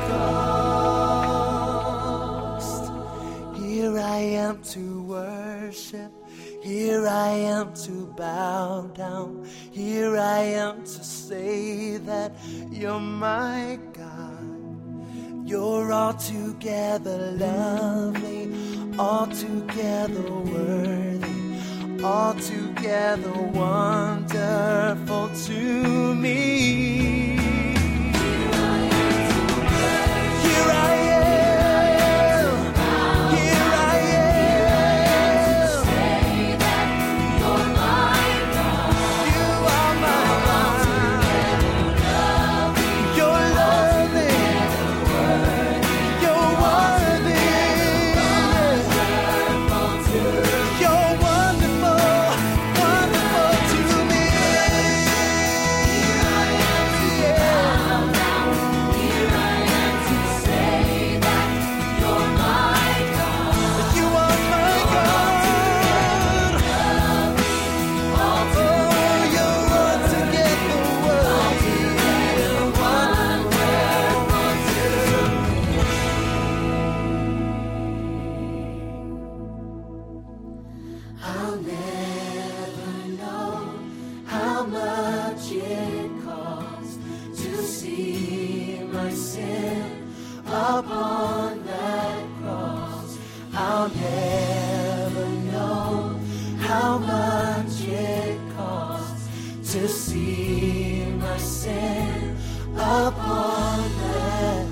cost. Here I am to worship, here I am to bow down, here I am to say that you're my God. You're altogether lovely, altogether worthy, altogether wonderful to me. Here I am, here I am, you are my God. You're lovely, you're worthy, you're wonderful, wonderful to me. Here I am to bow down, here I am to say that you're my God. You are my God. Oh, you're altogether worthy, wonderful to me. I'll never know how much it costs to see my sin upon that cross. I'll never know how much it costs to see my sin upon that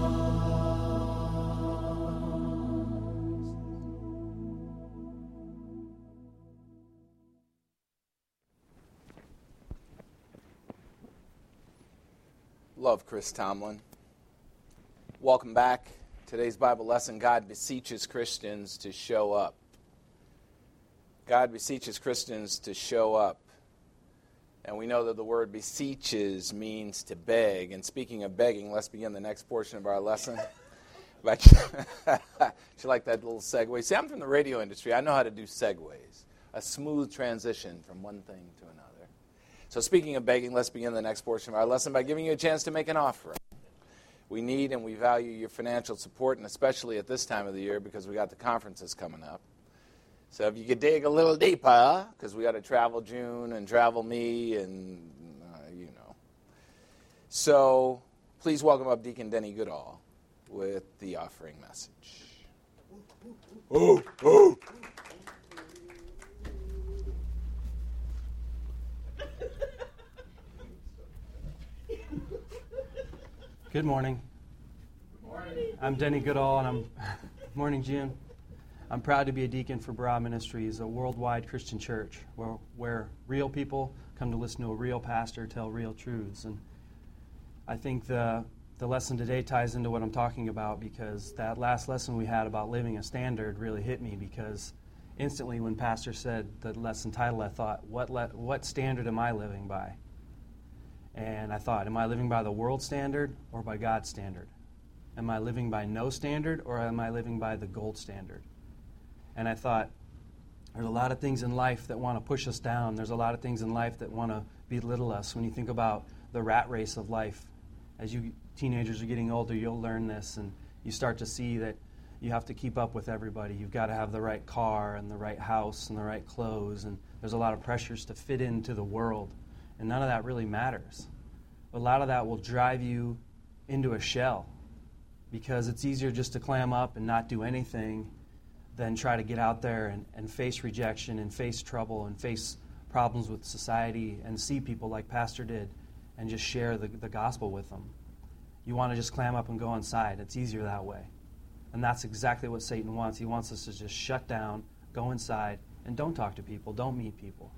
Love Chris Tomlin. Welcome back. Today's Bible lesson, God beseeches Christians to show up. God beseeches Christians to show up. And we know that the word beseeches means to beg. And speaking of begging, let's begin the next portion of our lesson. But you like that little segue? See, I'm from the radio industry. I know how to do segues. A smooth transition from one thing to another. So speaking of begging, let's begin the next portion of our lesson by giving you a chance to make an offering. We need and we value your financial support, and especially at this time of the year because we got the conferences coming up. So if you could dig a little deeper, because we got to travel June and travel me and, you know. So Please welcome up Deacon Denny Goodall with the offering message. Good morning. I'm Denny Goodall, and morning, June. I'm proud to be a deacon for Broad Ministries, a worldwide Christian church where real people come to listen to a real pastor tell real truths. And I think the lesson today ties into what I'm talking about, because that last lesson we had about living a standard really hit me, because instantly when Pastor said the lesson title, I thought, what standard am I living by? And I thought, am I living by the world standard or by God's standard? Am I living by no standard or am I living by the gold standard? And I thought, there's a lot of things in life that want to push us down. There's a lot of things in life that want to belittle us. When you think about the rat race of life, as you teenagers are getting older, you'll learn this, and you start to see that you have to keep up with everybody. You've got to have the right car and the right house and the right clothes, and there's a lot of pressures to fit into the world, and none of that really matters. A lot of that will drive you into a shell, because it's easier just to clam up and not do anything than try to get out there and face rejection and face trouble and face problems with society and see people like Pastor did and just share the gospel with them. You want to just clam up and go inside. It's easier that way. And that's exactly what Satan wants. He wants us to just shut down, go inside, and don't talk to people, don't meet people.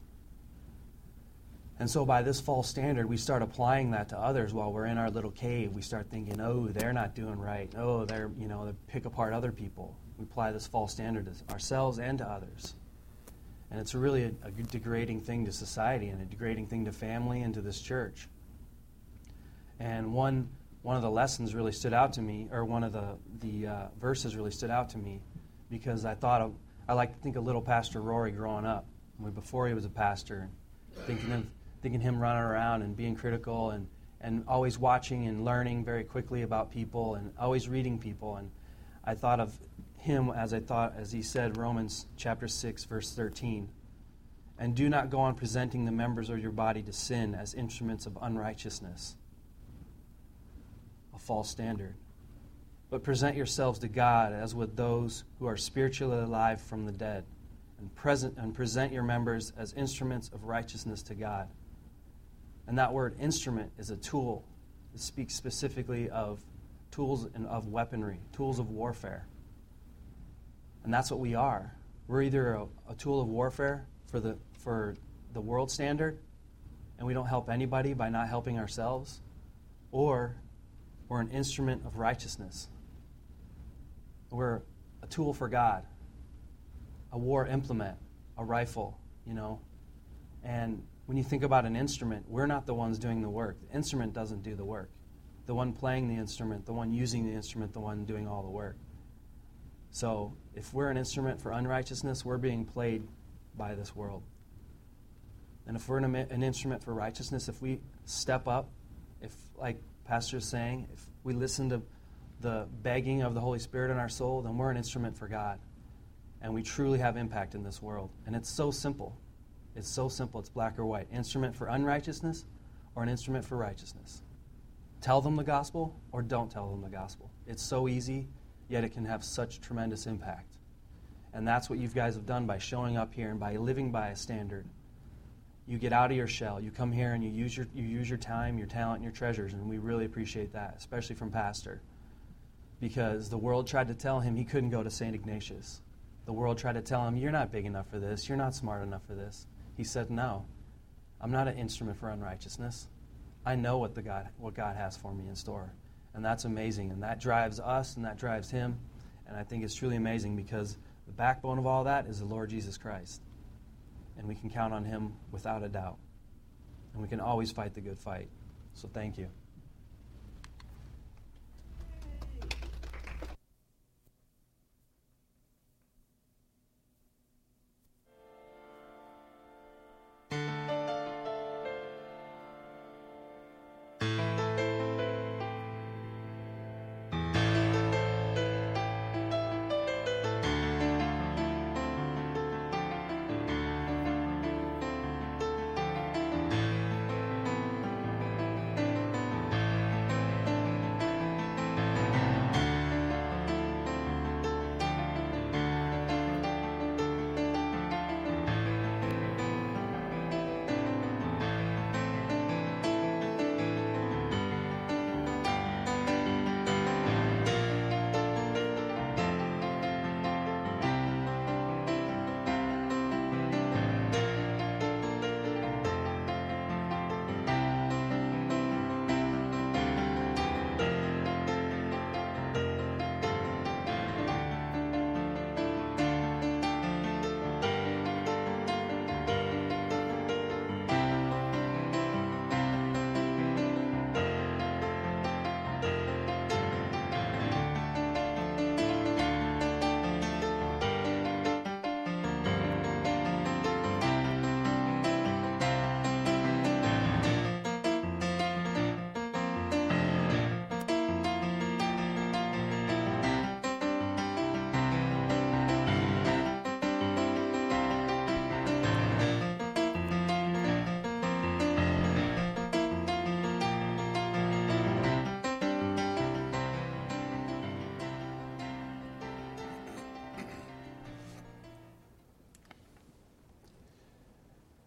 And so by this false standard, we start applying that to others while we're in our little cave. We start thinking, oh, they're not doing right. Oh, they pick apart other people. We apply this false standard to ourselves and to others. And it's really a degrading thing to society and a degrading thing to family and to this church. And one of the lessons really stood out to me, or one of the verses really stood out to me, because I like to think of little Pastor Rory growing up, before he was a pastor, thinking him running around and being critical and always watching and learning very quickly about people and always reading people. And I thought of him as he said, Romans chapter 6, verse 13, "And do not go on presenting the members of your body to sin as instruments of unrighteousness," a false standard, "but present yourselves to God as with those who are spiritually alive from the dead, and present your members as instruments of righteousness to God." And that word instrument is a tool. It speaks specifically of tools and of weaponry, tools of warfare. And that's what we are. We're either a tool of warfare for the world standard, and we don't help anybody by not helping ourselves, or we're an instrument of righteousness. We're a tool for God, a war implement, a rifle, And when you think about an instrument, we're not the ones doing the work. The instrument doesn't do the work. The one playing the instrument, the one using the instrument, the one doing all the work. So if we're an instrument for unrighteousness, we're being played by this world. And if we're an instrument for righteousness, if we step up, if, like Pastor is saying, if we listen to the begging of the Holy Spirit in our soul, then we're an instrument for God. And we truly have impact in this world. And it's so simple. It's so simple. It's black or white. Instrument for unrighteousness or an instrument for righteousness. Tell them the gospel or don't tell them the gospel. It's so easy, yet it can have such tremendous impact. And that's what you guys have done by showing up here and by living by a standard. You get out of your shell. You come here and you use your time, your talent, and your treasures, and we really appreciate that, especially from Pastor. Because the world tried to tell him he couldn't go to St. Ignatius. The world tried to tell him, you're not big enough for this. You're not smart enough for this. He said, no, I'm not an instrument for unrighteousness. I know what God has for me in store. And that's amazing. And that drives us and that drives him. And I think it's truly amazing because the backbone of all that is the Lord Jesus Christ. And we can count on him without a doubt. And we can always fight the good fight. So thank you.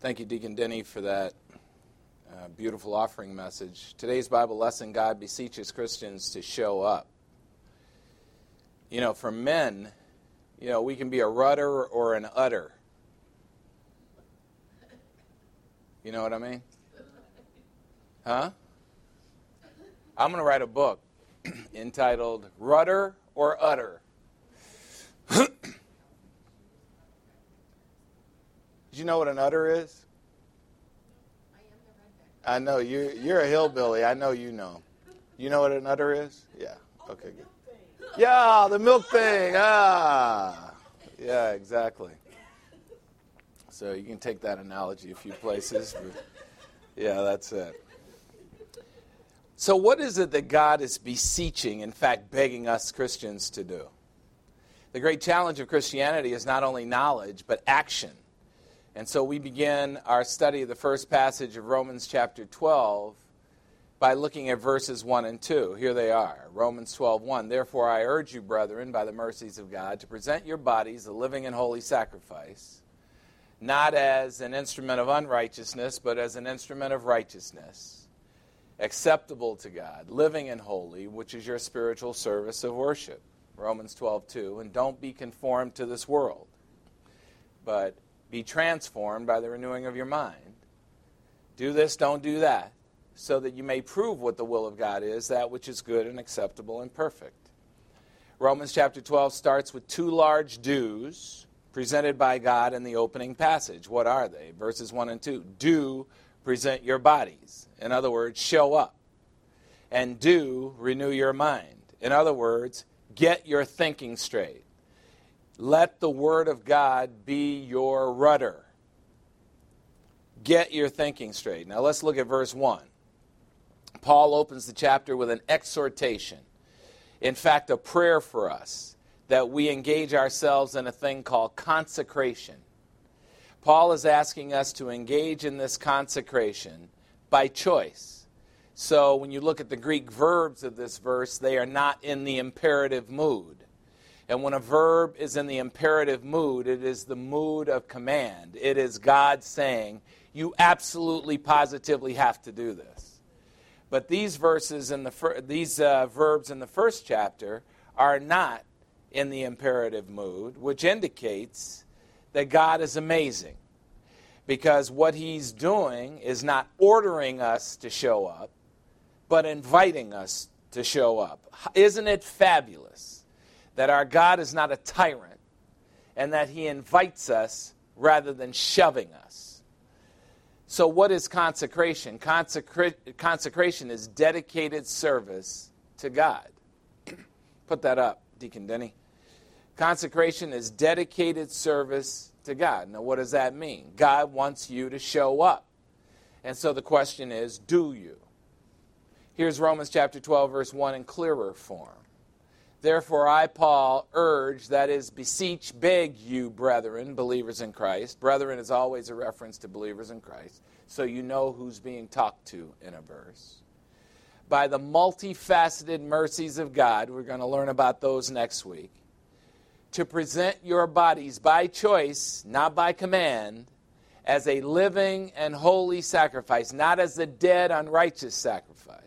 Thank you, Deacon Denny, for that beautiful offering message. Today's Bible lesson, God beseeches Christians to show up. You know, for men, you know, we can be a rudder or an udder. You know what I mean? Huh? I'm going to write a book entitled Rudder or Udder. Did you know what an udder is? I know, you're a hillbilly. I know you know. You know what an udder is? Yeah. Okay, good. Yeah, the milk thing. Ah. Yeah, exactly. So you can take that analogy a few places. But yeah, that's it. So what is it that God is beseeching, in fact, begging us Christians to do? The great challenge of Christianity is not only knowledge, but action. And so we begin our study of the first passage of Romans chapter 12 by looking at verses 1 and 2. Here they are. Romans 12:1. Therefore I urge you, brethren, by the mercies of God, to present your bodies a living and holy sacrifice, not as an instrument of unrighteousness, but as an instrument of righteousness, acceptable to God, living and holy, which is your spiritual service of worship. Romans 12:2. And don't be conformed to this world, but be transformed by the renewing of your mind. Do this, don't do that, so that you may prove what the will of God is, that which is good and acceptable and perfect. Romans chapter 12 starts with two large do's presented by God in the opening passage. What are they? Verses 1 and 2. Do present your bodies. In other words, show up. And do renew your mind. In other words, get your thinking straight. Let the Word of God be your rudder. Get your thinking straight. Now let's look at verse 1. Paul opens the chapter with an exhortation. In fact, a prayer for us that we engage ourselves in a thing called consecration. Paul is asking us to engage in this consecration by choice. So when you look at the Greek verbs of this verse, they are not in the imperative mood. And when a verb is in the imperative mood, it is the mood of command. It is God saying, you absolutely, positively have to do this. But these verbs in the first chapter are not in the imperative mood, which indicates that God is amazing. Because what he's doing is not ordering us to show up, but inviting us to show up. Isn't it fabulous that our God is not a tyrant and that he invites us rather than shoving us? So what is consecration? Consecration is dedicated service to God. Put that up, Deacon Denny. Consecration is dedicated service to God. Now what does that mean? God wants you to show up. And so the question is, do you? Here's Romans chapter 12, verse 1 in clearer form. Therefore I, Paul, urge, that is, beseech, beg you, brethren, believers in Christ. Brethren is always a reference to believers in Christ, so you know who's being talked to in a verse. By the multifaceted mercies of God, we're going to learn about those next week, to present your bodies by choice, not by command, as a living and holy sacrifice, not as a dead, unrighteous sacrifice,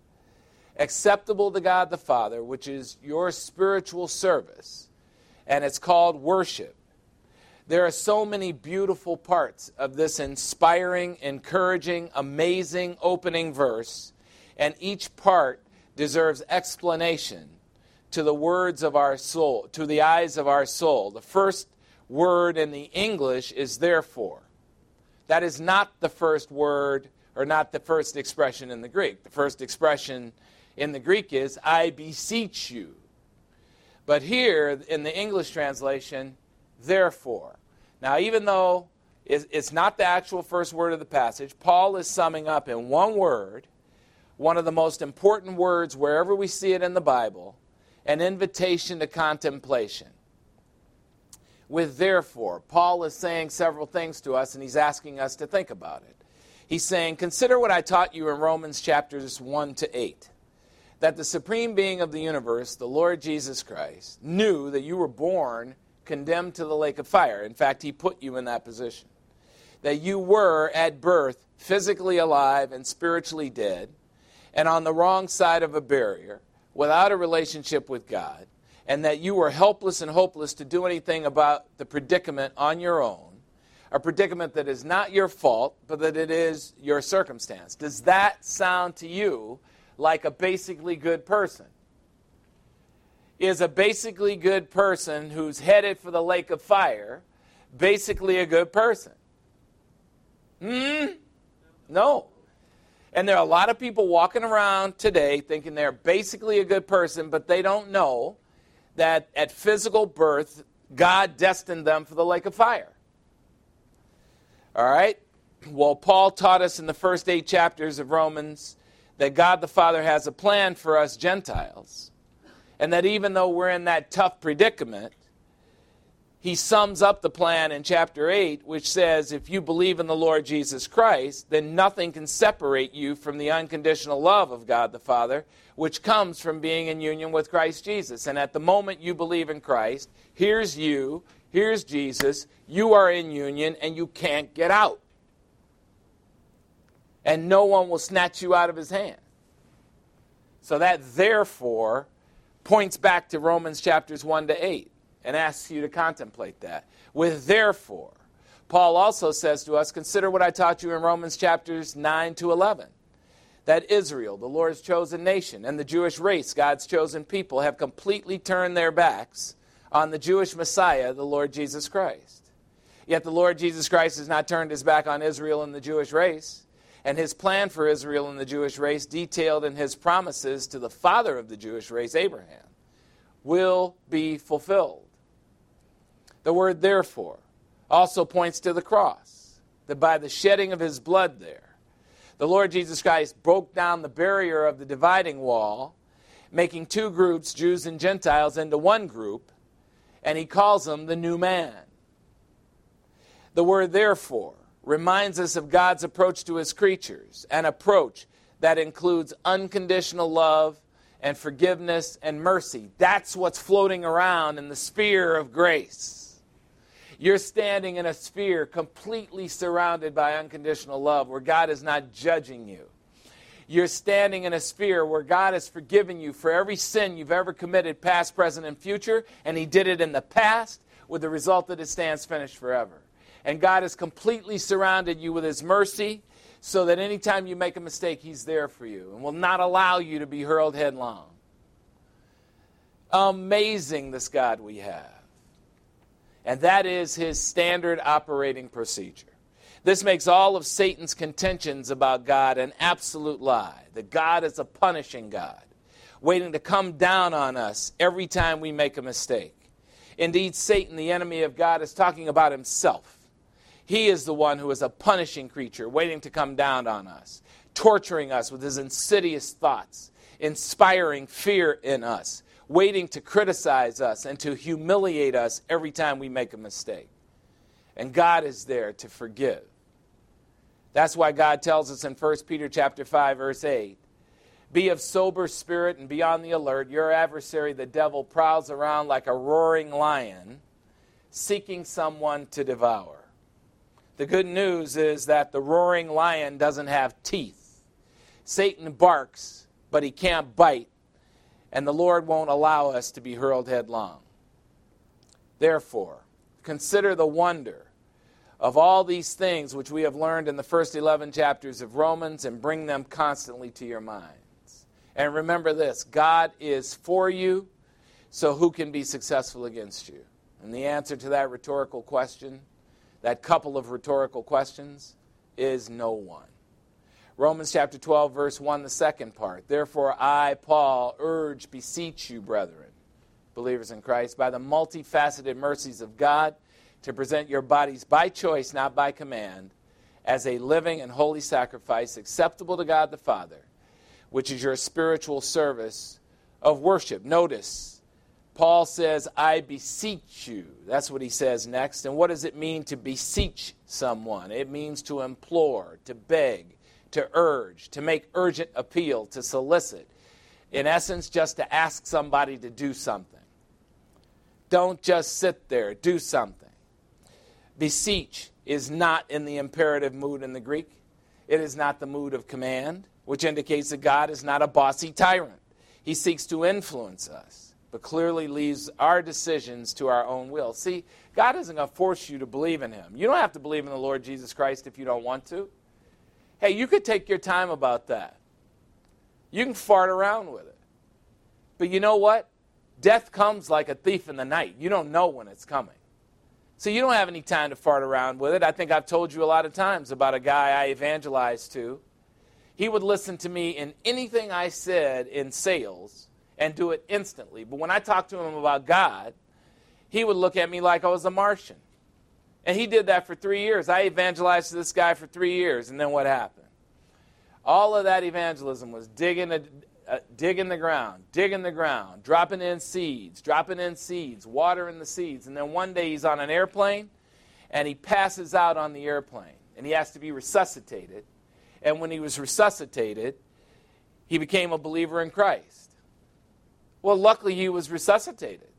acceptable to God the Father, which is your spiritual service, and it's called worship. There are so many beautiful parts of this inspiring, encouraging, amazing opening verse, and each part deserves explanation to the words of our soul, to the eyes of our soul. The first word in the English is therefore. That is not the first word, or not the first expression in the Greek. The first expression in the Greek is, I beseech you. But here, in the English translation, therefore. Now, even though it's not the actual first word of the passage, Paul is summing up in one word, one of the most important words wherever we see it in the Bible, an invitation to contemplation. With therefore, Paul is saying several things to us, and he's asking us to think about it. He's saying, consider what I taught you in Romans chapters 1 to 8. That the supreme being of the universe, the Lord Jesus Christ, knew that you were born condemned to the lake of fire. In fact, he put you in that position. that you were at birth physically alive and spiritually dead, and on the wrong side of a barrier, without a relationship with God, and that you were helpless and hopeless to do anything about the predicament on your own, a predicament that is not your fault, but that it is your circumstance. Does that sound to you like a basically good person? Is a basically good person who's headed for the lake of fire basically a good person? No. And there are a lot of people walking around today thinking they're basically a good person, but they don't know that at physical birth, God destined them for the lake of fire. All right? Well, Paul taught us in the first 8 chapters of Romans that God the Father has a plan for us Gentiles, and that even though we're in that tough predicament, he sums up the plan in chapter 8, which says, if you believe in the Lord Jesus Christ, then nothing can separate you from the unconditional love of God the Father, which comes from being in union with Christ Jesus. And at the moment you believe in Christ, here's you, here's Jesus, you are in union, and you can't get out. And no one will snatch you out of his hand. So that, therefore, points back to Romans chapters 1 to 8. And asks you to contemplate that. With therefore, Paul also says to us, consider what I taught you in Romans chapters 9 to 11. That Israel, the Lord's chosen nation, and the Jewish race, God's chosen people, have completely turned their backs on the Jewish Messiah, the Lord Jesus Christ. Yet the Lord Jesus Christ has not turned his back on Israel and the Jewish race. And his plan for Israel and the Jewish race, detailed in his promises to the father of the Jewish race, Abraham, will be fulfilled. The word therefore also points to the cross, that by the shedding of his blood there, the Lord Jesus Christ broke down the barrier of the dividing wall, making 2 groups, Jews and Gentiles, into one group, and he calls them the new man. The word therefore reminds us of God's approach to his creatures, an approach that includes unconditional love and forgiveness and mercy. That's what's floating around in the sphere of grace. You're standing in a sphere completely surrounded by unconditional love where God is not judging you. You're standing in a sphere where God has forgiven you for every sin you've ever committed, past, present, and future, and he did it in the past with the result that it stands finished forever. And God has completely surrounded you with his mercy so that anytime you make a mistake, he's there for you and will not allow you to be hurled headlong. Amazing, this God we have. And that is his standard operating procedure. This makes all of Satan's contentions about God an absolute lie. That God is a punishing God, waiting to come down on us every time we make a mistake. Indeed, Satan, the enemy of God, is talking about himself. He is the one who is a punishing creature, waiting to come down on us, torturing us with his insidious thoughts, inspiring fear in us, waiting to criticize us and to humiliate us every time we make a mistake. And God is there to forgive. That's why God tells us in 1 Peter chapter 5, verse 8, be of sober spirit and be on the alert. Your adversary, the devil, prowls around like a roaring lion, seeking someone to devour. The good news is that the roaring lion doesn't have teeth. Satan barks, but he can't bite. And the Lord won't allow us to be hurled headlong. Therefore, consider the wonder of all these things which we have learned in the first 11 chapters of Romans and bring them constantly to your minds. And remember this, God is for you, so who can be successful against you? And the answer to that rhetorical question, that couple of rhetorical questions, is no one. Romans chapter 12, verse 1, the second part. Therefore I, Paul, urge, beseech you, brethren, believers in Christ, by the multifaceted mercies of God, to present your bodies by choice, not by command, as a living and holy sacrifice acceptable to God the Father, which is your spiritual service of worship. Notice, Paul says, I beseech you. That's what he says next. And what does it mean to beseech someone? It means to implore, to beg, to urge, to make urgent appeal, to solicit. In essence, just to ask somebody to do something. Don't just sit there. Do something. Beseech is not in the imperative mood in the Greek. It is not the mood of command, which indicates that God is not a bossy tyrant. He seeks to influence us, but clearly leaves our decisions to our own will. See, God isn't going to force you to believe in him. You don't have to believe in the Lord Jesus Christ if you don't want to. Hey, you could take your time about that. You can fart around with it. But you know what? Death comes like a thief in the night. You don't know when it's coming. So you don't have any time to fart around with it. I think I've told you a lot of times about a guy I evangelized to. He would listen to me in anything I said in sales and do it instantly. But when I talked to him about God, he would look at me like I was a Martian. And he did that for 3 years. I evangelized to this guy for 3 years, and then what happened? All of that evangelism was digging the ground, dropping in seeds, watering the seeds. And then one day he's on an airplane, and he passes out on the airplane, and he has to be resuscitated. And when he was resuscitated, he became a believer in Christ. Well, luckily he was resuscitated.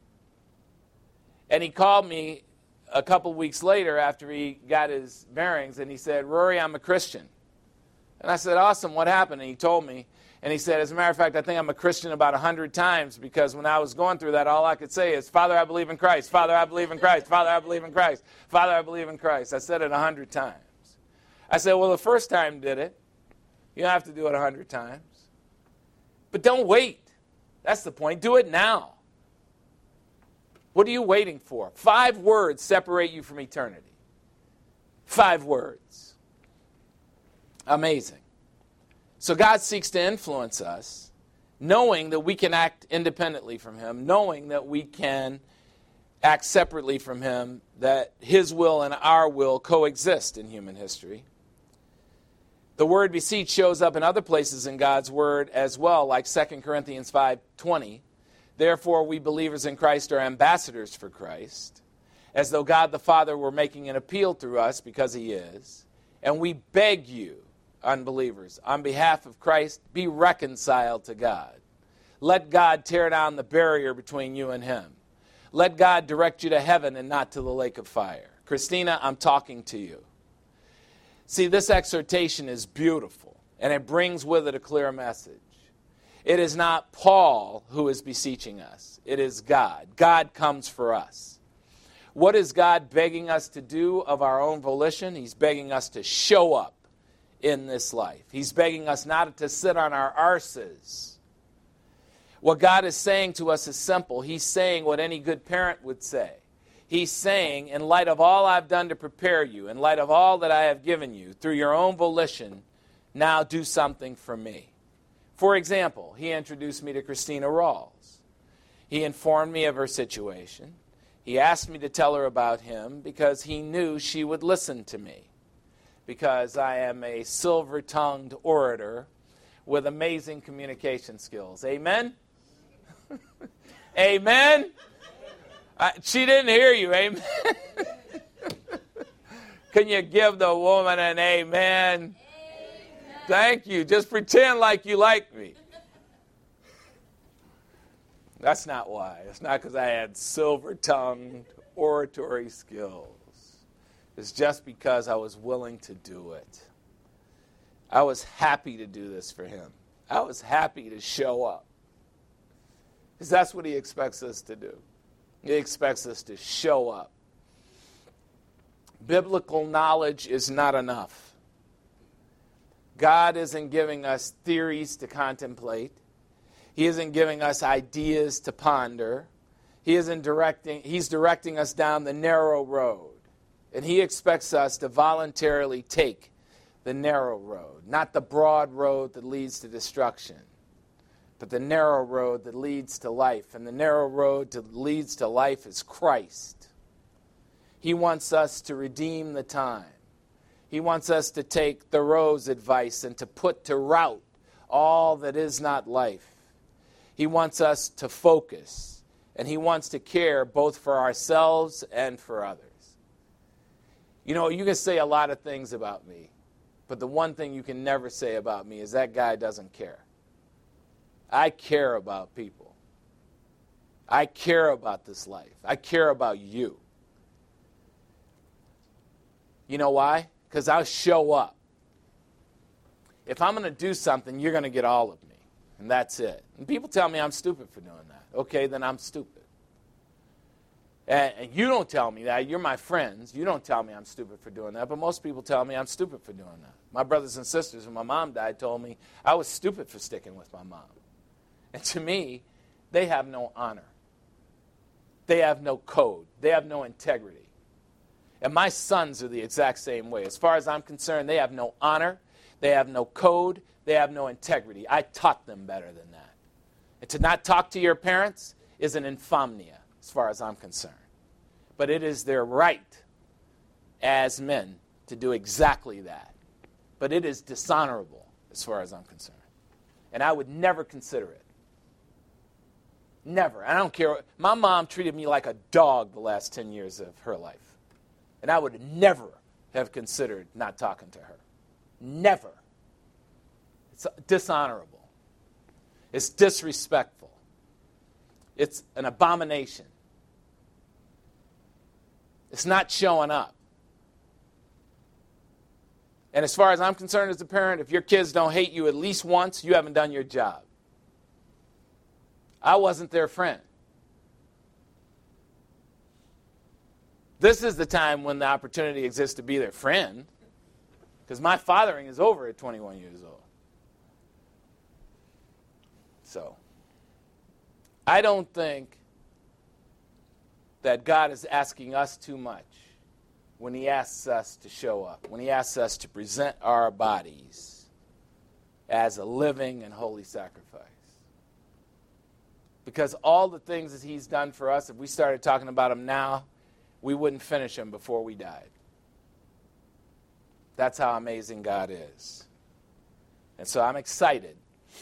And he called me a couple weeks later after he got his bearings, and he said, "Rory, I'm a Christian." And I said, "Awesome, what happened?" And he told me. And he said, "As a matter of fact, I think I'm a Christian about 100 times because when I was going through that, all I could say is, 'Father, I believe in Christ. Father, I believe in Christ. Father, I believe in Christ. Father, I believe in Christ.'" I said it 100 times. I said, "Well, the first time did it. You don't have to do it 100 times. But don't wait. That's the point. Do it now. What are you waiting for? 5 words separate you from eternity. 5 words. Amazing. So God seeks to influence us, knowing that we can act independently from him, knowing that we can act separately from him, that his will and our will coexist in human history. The word beseech shows up in other places in God's word as well, like 2 Corinthians 5:20. "Therefore, we believers in Christ are ambassadors for Christ, as though God the Father were making an appeal through us, because he is. And we beg you, unbelievers, on behalf of Christ, be reconciled to God. Let God tear down the barrier between you and him. Let God direct you to heaven and not to the lake of fire." Christina, I'm talking to you. See, this exhortation is beautiful, and it brings with it a clear message. It is not Paul who is beseeching us. It is God. God comes for us. What is God begging us to do of our own volition? He's begging us to show up in this life. He's begging us not to sit on our arses. What God is saying to us is simple. He's saying what any good parent would say. He's saying, in light of all I've done to prepare you, in light of all that I have given you, through your own volition, now do something for me. For example, he introduced me to Christina Rawls. He informed me of her situation. He asked me to tell her about him because he knew she would listen to me, because I am a silver-tongued orator with amazing communication skills. Amen? Amen? She didn't hear you. Amen? Can you give the woman an amen? Thank you. Just pretend like you like me. That's not why. It's not because I had silver-tongued oratory skills. It's just because I was willing to do it. I was happy to do this for him. I was happy to show up. Because that's what he expects us to do. He expects us to show up. Biblical knowledge is not enough. God isn't giving us theories to contemplate. He isn't giving us ideas to ponder. He's directing us down the narrow road. And he expects us to voluntarily take the narrow road, not the broad road that leads to destruction, but the narrow road that leads to life. And the narrow road that leads to life is Christ. He wants us to redeem the time. He wants us to take Thoreau's advice and to put to rout all that is not life. He wants us to focus, and he wants to care both for ourselves and for others. You know, you can say a lot of things about me, but the one thing you can never say about me is that guy doesn't care. I care about people. I care about this life. I care about you. You know why? Because I'll show up. If I'm going to do something, you're going to get all of me. And that's it. And people tell me I'm stupid for doing that. Okay, then I'm stupid. And you don't tell me that. You're my friends. You don't tell me I'm stupid for doing that. But most people tell me I'm stupid for doing that. My brothers and sisters, when my mom died, told me I was stupid for sticking with my mom. And to me, they have no honor. They have no code. They have no integrity. And my sons are the exact same way. As far as I'm concerned, they have no honor. They have no code. They have no integrity. I taught them better than that. And to not talk to your parents is an infamia, as far as I'm concerned. But it is their right as men to do exactly that. But it is dishonorable, as far as I'm concerned. And I would never consider it. Never. I don't care. My mom treated me like a dog the last 10 years of her life. And I would never have considered not talking to her. Never. It's dishonorable. It's disrespectful. It's an abomination. It's not showing up. And as far as I'm concerned as a parent, if your kids don't hate you at least once, you haven't done your job. I wasn't their friend. This is the time when the opportunity exists to be their friend, because my fathering is over at 21 years old. So, I don't think that God is asking us too much when he asks us to show up, when he asks us to present our bodies as a living and holy sacrifice. Because all the things that he's done for us, if we started talking about them now, we wouldn't finish them before we died. That's how amazing God is. And so I'm excited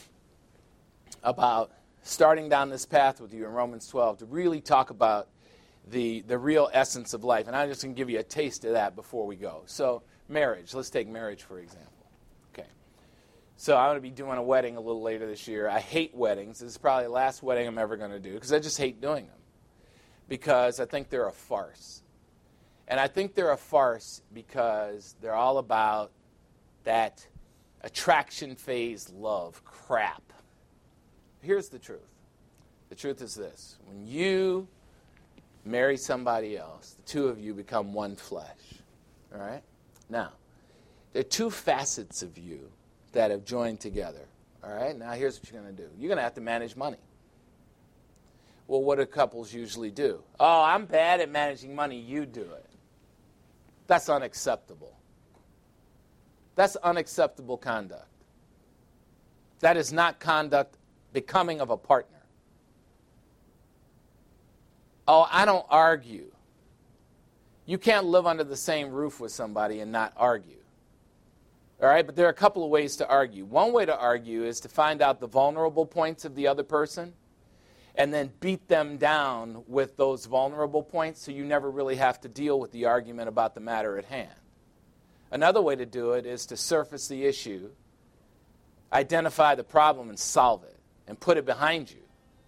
about starting down this path with you in Romans 12 to really talk about the real essence of life. And I'm just going to give you a taste of that before we go. So marriage. Let's take marriage, for example. Okay. So I'm going to be doing a wedding a little later this year. I hate weddings. This is probably the last wedding I'm ever going to do because I just hate doing them. Because I think they're a farce. And I think they're a farce because they're all about that attraction phase love crap. Here's the truth. The truth is this. When you marry somebody else, the two of you become one flesh. All right? Now, there are two facets of you that have joined together. All right? Now, here's what you're going to do. You're going to have to manage money. Well, what do couples usually do? Oh, I'm bad at managing money. You do it. That's unacceptable. That's unacceptable conduct. That is not conduct becoming of a partner. Oh, I don't argue. You can't live under the same roof with somebody and not argue. All right? But there are a couple of ways to argue. One way to argue is to find out the vulnerable points of the other person and then beat them down with those vulnerable points so you never really have to deal with the argument about the matter at hand. Another way to do it is to surface the issue, identify the problem, and solve it, and put it behind you.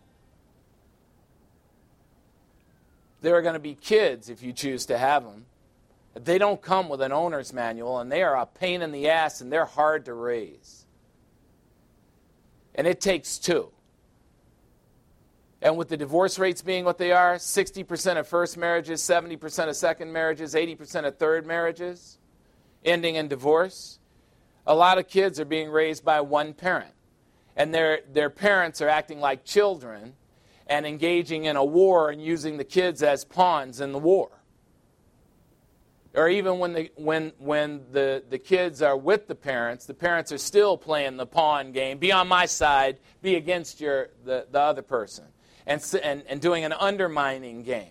There are going to be kids, if you choose to have them. They don't come with an owner's manual, and they are a pain in the ass, and they're hard to raise. And it takes two. And with the divorce rates being what they are, 60% of first marriages, 70% of second marriages, 80% of third marriages ending in divorce, a lot of kids are being raised by one parent. And their parents are acting like children and engaging in a war and using the kids as pawns in the war. Or even when the kids are with the parents are still playing the pawn game. Be on my side, be against the other person. And doing an undermining game.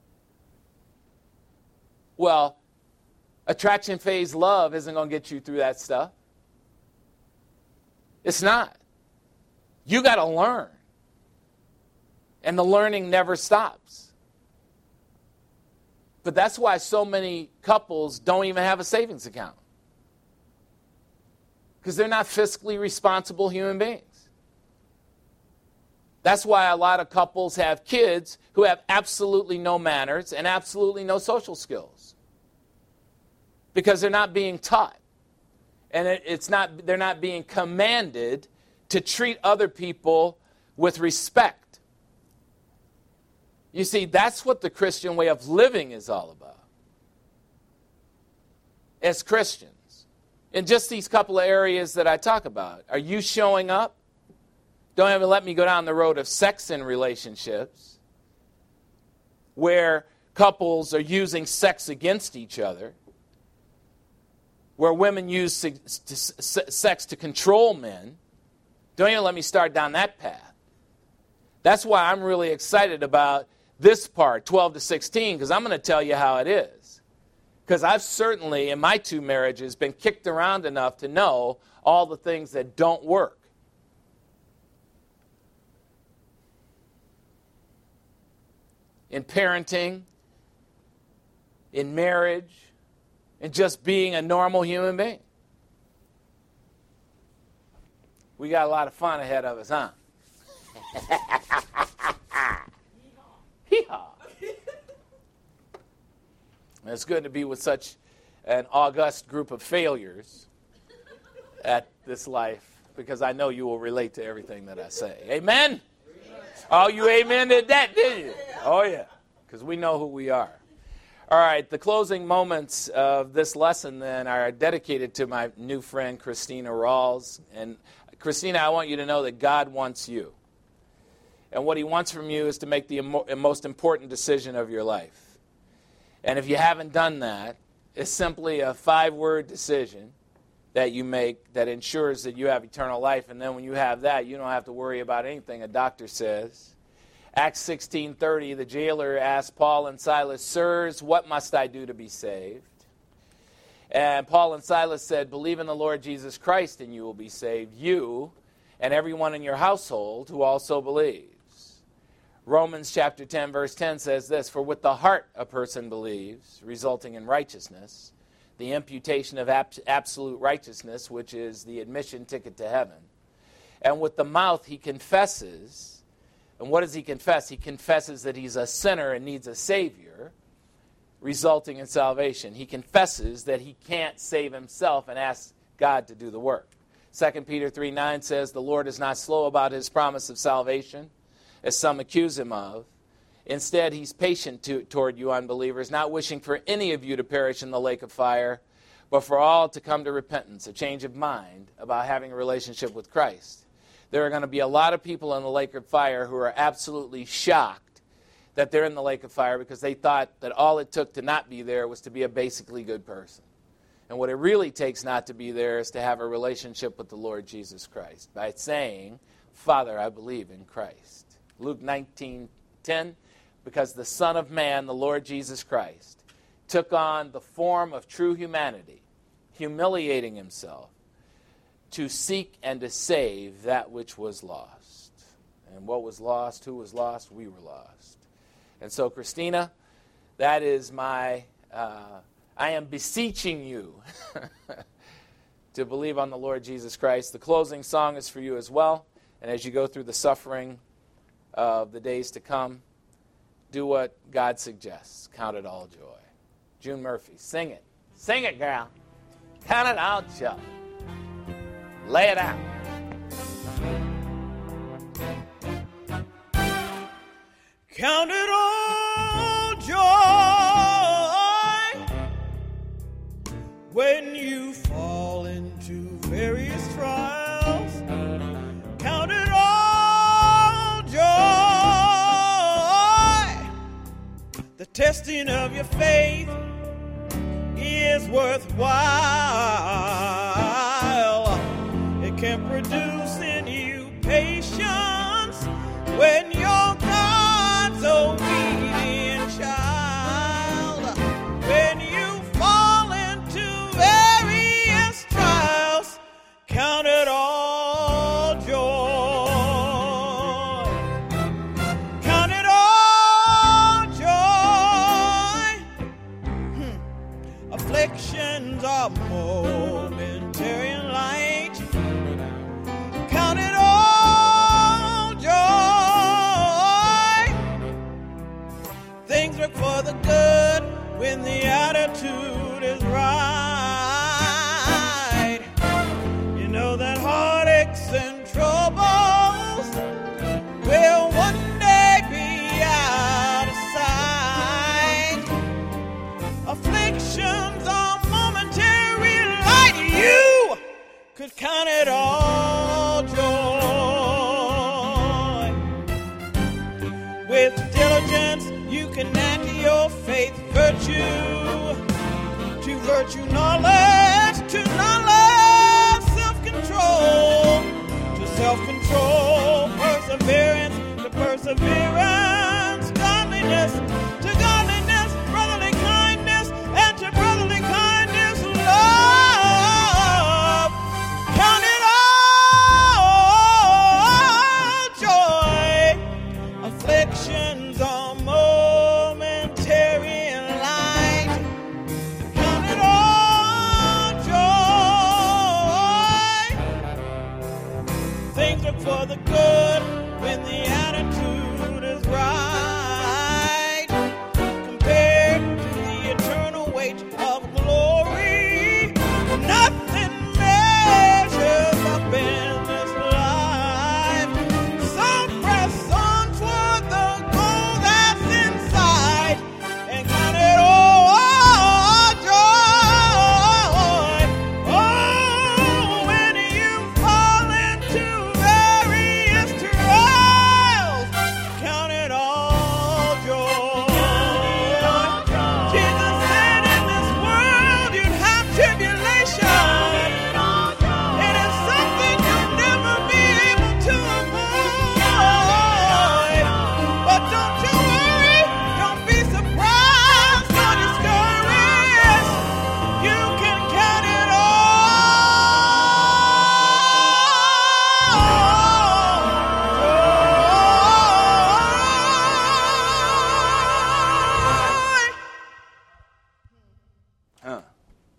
Well, attraction phase love isn't going to get you through that stuff. It's not. You got to learn. And the learning never stops. But that's why so many couples don't even have a savings account. Because they're not fiscally responsible human beings. That's why a lot of couples have kids who have absolutely no manners and absolutely no social skills. because they're not being taught. And they're not being commanded to treat other people with respect. You see, that's what the Christian way of living is all about. As Christians, in just these couple of areas that I talk about, are you showing up? Don't ever let me go down the road of sex in relationships where couples are using sex against each other, where women use sex to control men. Don't even let me start down that path. That's why I'm really excited about this part, 12 to 16, because I'm going to tell you how it is. Because I've certainly, in my 2 marriages, been kicked around enough to know all the things that don't work. In parenting, in marriage, and just being a normal human being. We got a lot of fun ahead of us, huh? Hee-haw. It's good to be with such an august group of failures at this life, because I know you will relate to everything that I say. Amen? Oh, you amen to that, did you? Oh, yeah, because we know who we are. All right, the closing moments of this lesson then are dedicated to my new friend, Christina Rawls. And Christina, I want you to know that God wants you. And what he wants from you is to make the most important decision of your life. And if you haven't done that, it's simply a 5-word decision that you make that ensures that you have eternal life. And then when you have that, you don't have to worry about anything a doctor says. Acts 16:30, the jailer asked Paul and Silas, "Sirs, what must I do to be saved?" And Paul and Silas said, "Believe in the Lord Jesus Christ and you will be saved, you and everyone in your household who also believes." Romans chapter 10, verse 10 says this, "For with the heart a person believes, resulting in righteousness, the imputation of absolute righteousness, which is the admission ticket to heaven. And with the mouth he confesses." And what does he confess? He confesses that he's a sinner and needs a Savior, resulting in salvation. He confesses that he can't save himself and asks God to do the work. 2 Peter 3:9 says, "The Lord is not slow about his promise of salvation, as some accuse him of. Instead, he's patient toward you unbelievers, not wishing for any of you to perish in the lake of fire, but for all to come to repentance," a change of mind about having a relationship with Christ. There are going to be a lot of people in the lake of fire who are absolutely shocked that they're in the lake of fire because they thought that all it took to not be there was to be a basically good person. And what it really takes not to be there is to have a relationship with the Lord Jesus Christ by saying, "Father, I believe in Christ." Luke 19:10, because the Son of Man, the Lord Jesus Christ, took on the form of true humanity, humiliating himself, to seek and to save that which was lost. And what was lost, who was lost? We were lost. And so, Christina, that is my, I am beseeching you to believe on the Lord Jesus Christ. The closing song is for you as well. And as you go through the suffering of the days to come, do what God suggests. Count it all joy. June Murphy, sing it. Sing it, girl. Count it all joy. Lay it out. Count it all joy when you fall into various trials. Count it all joy. The testing of your faith is worthwhile. Can produce in you patience when you're God's obedient child. When you fall into various trials, count it all joy. Count it all joy. Afflictions are momentary in life. Count it all joy. Things work for the good when the attitude is right. You know that heartaches and troubles will one day be out of sight. Afflictions are momentary light. You could count it all joy. With diligence you can add to your faith virtue, to virtue knowledge, to knowledge self-control, to self-control perseverance, to perseverance godliness, to godliness brotherly kindness, and to brotherly kindness love. Count it all joy. Afflictions are momentary light. Count it all joy. Things are for the good when the attitude is right. Compared to the eternal weight of glory, nothing measures up in this life. So press on toward the goal that's inside and count it all joy. Oh, when you fall into various trials, count it all joy. Jesus said in this world you'd have tribulation. It is something you'll never be able to avoid. But don't you worry, don't be surprised or discouraged. You can count it all joy. Huh.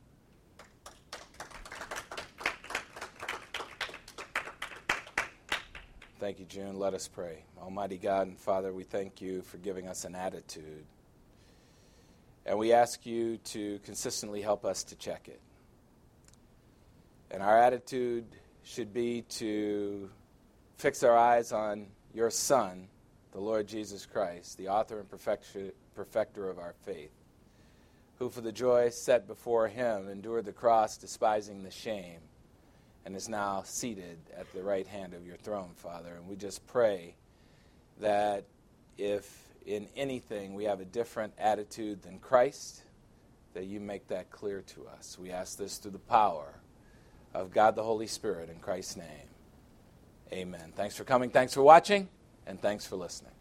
Thank you, June. Let us pray. Almighty God and Father, we thank you for giving us an attitude. And we ask you to consistently help us to check it. And our attitude should be to fix our eyes on your Son, the Lord Jesus Christ, the author and perfecter of our faith, who for the joy set before him endured the cross, despising the shame, and is now seated at the right hand of your throne, Father. And we just pray that if in anything we have a different attitude than Christ, that you make that clear to us. We ask this through the power of God the Holy Spirit in Christ's name. Amen. Thanks for coming, thanks for watching, and thanks for listening.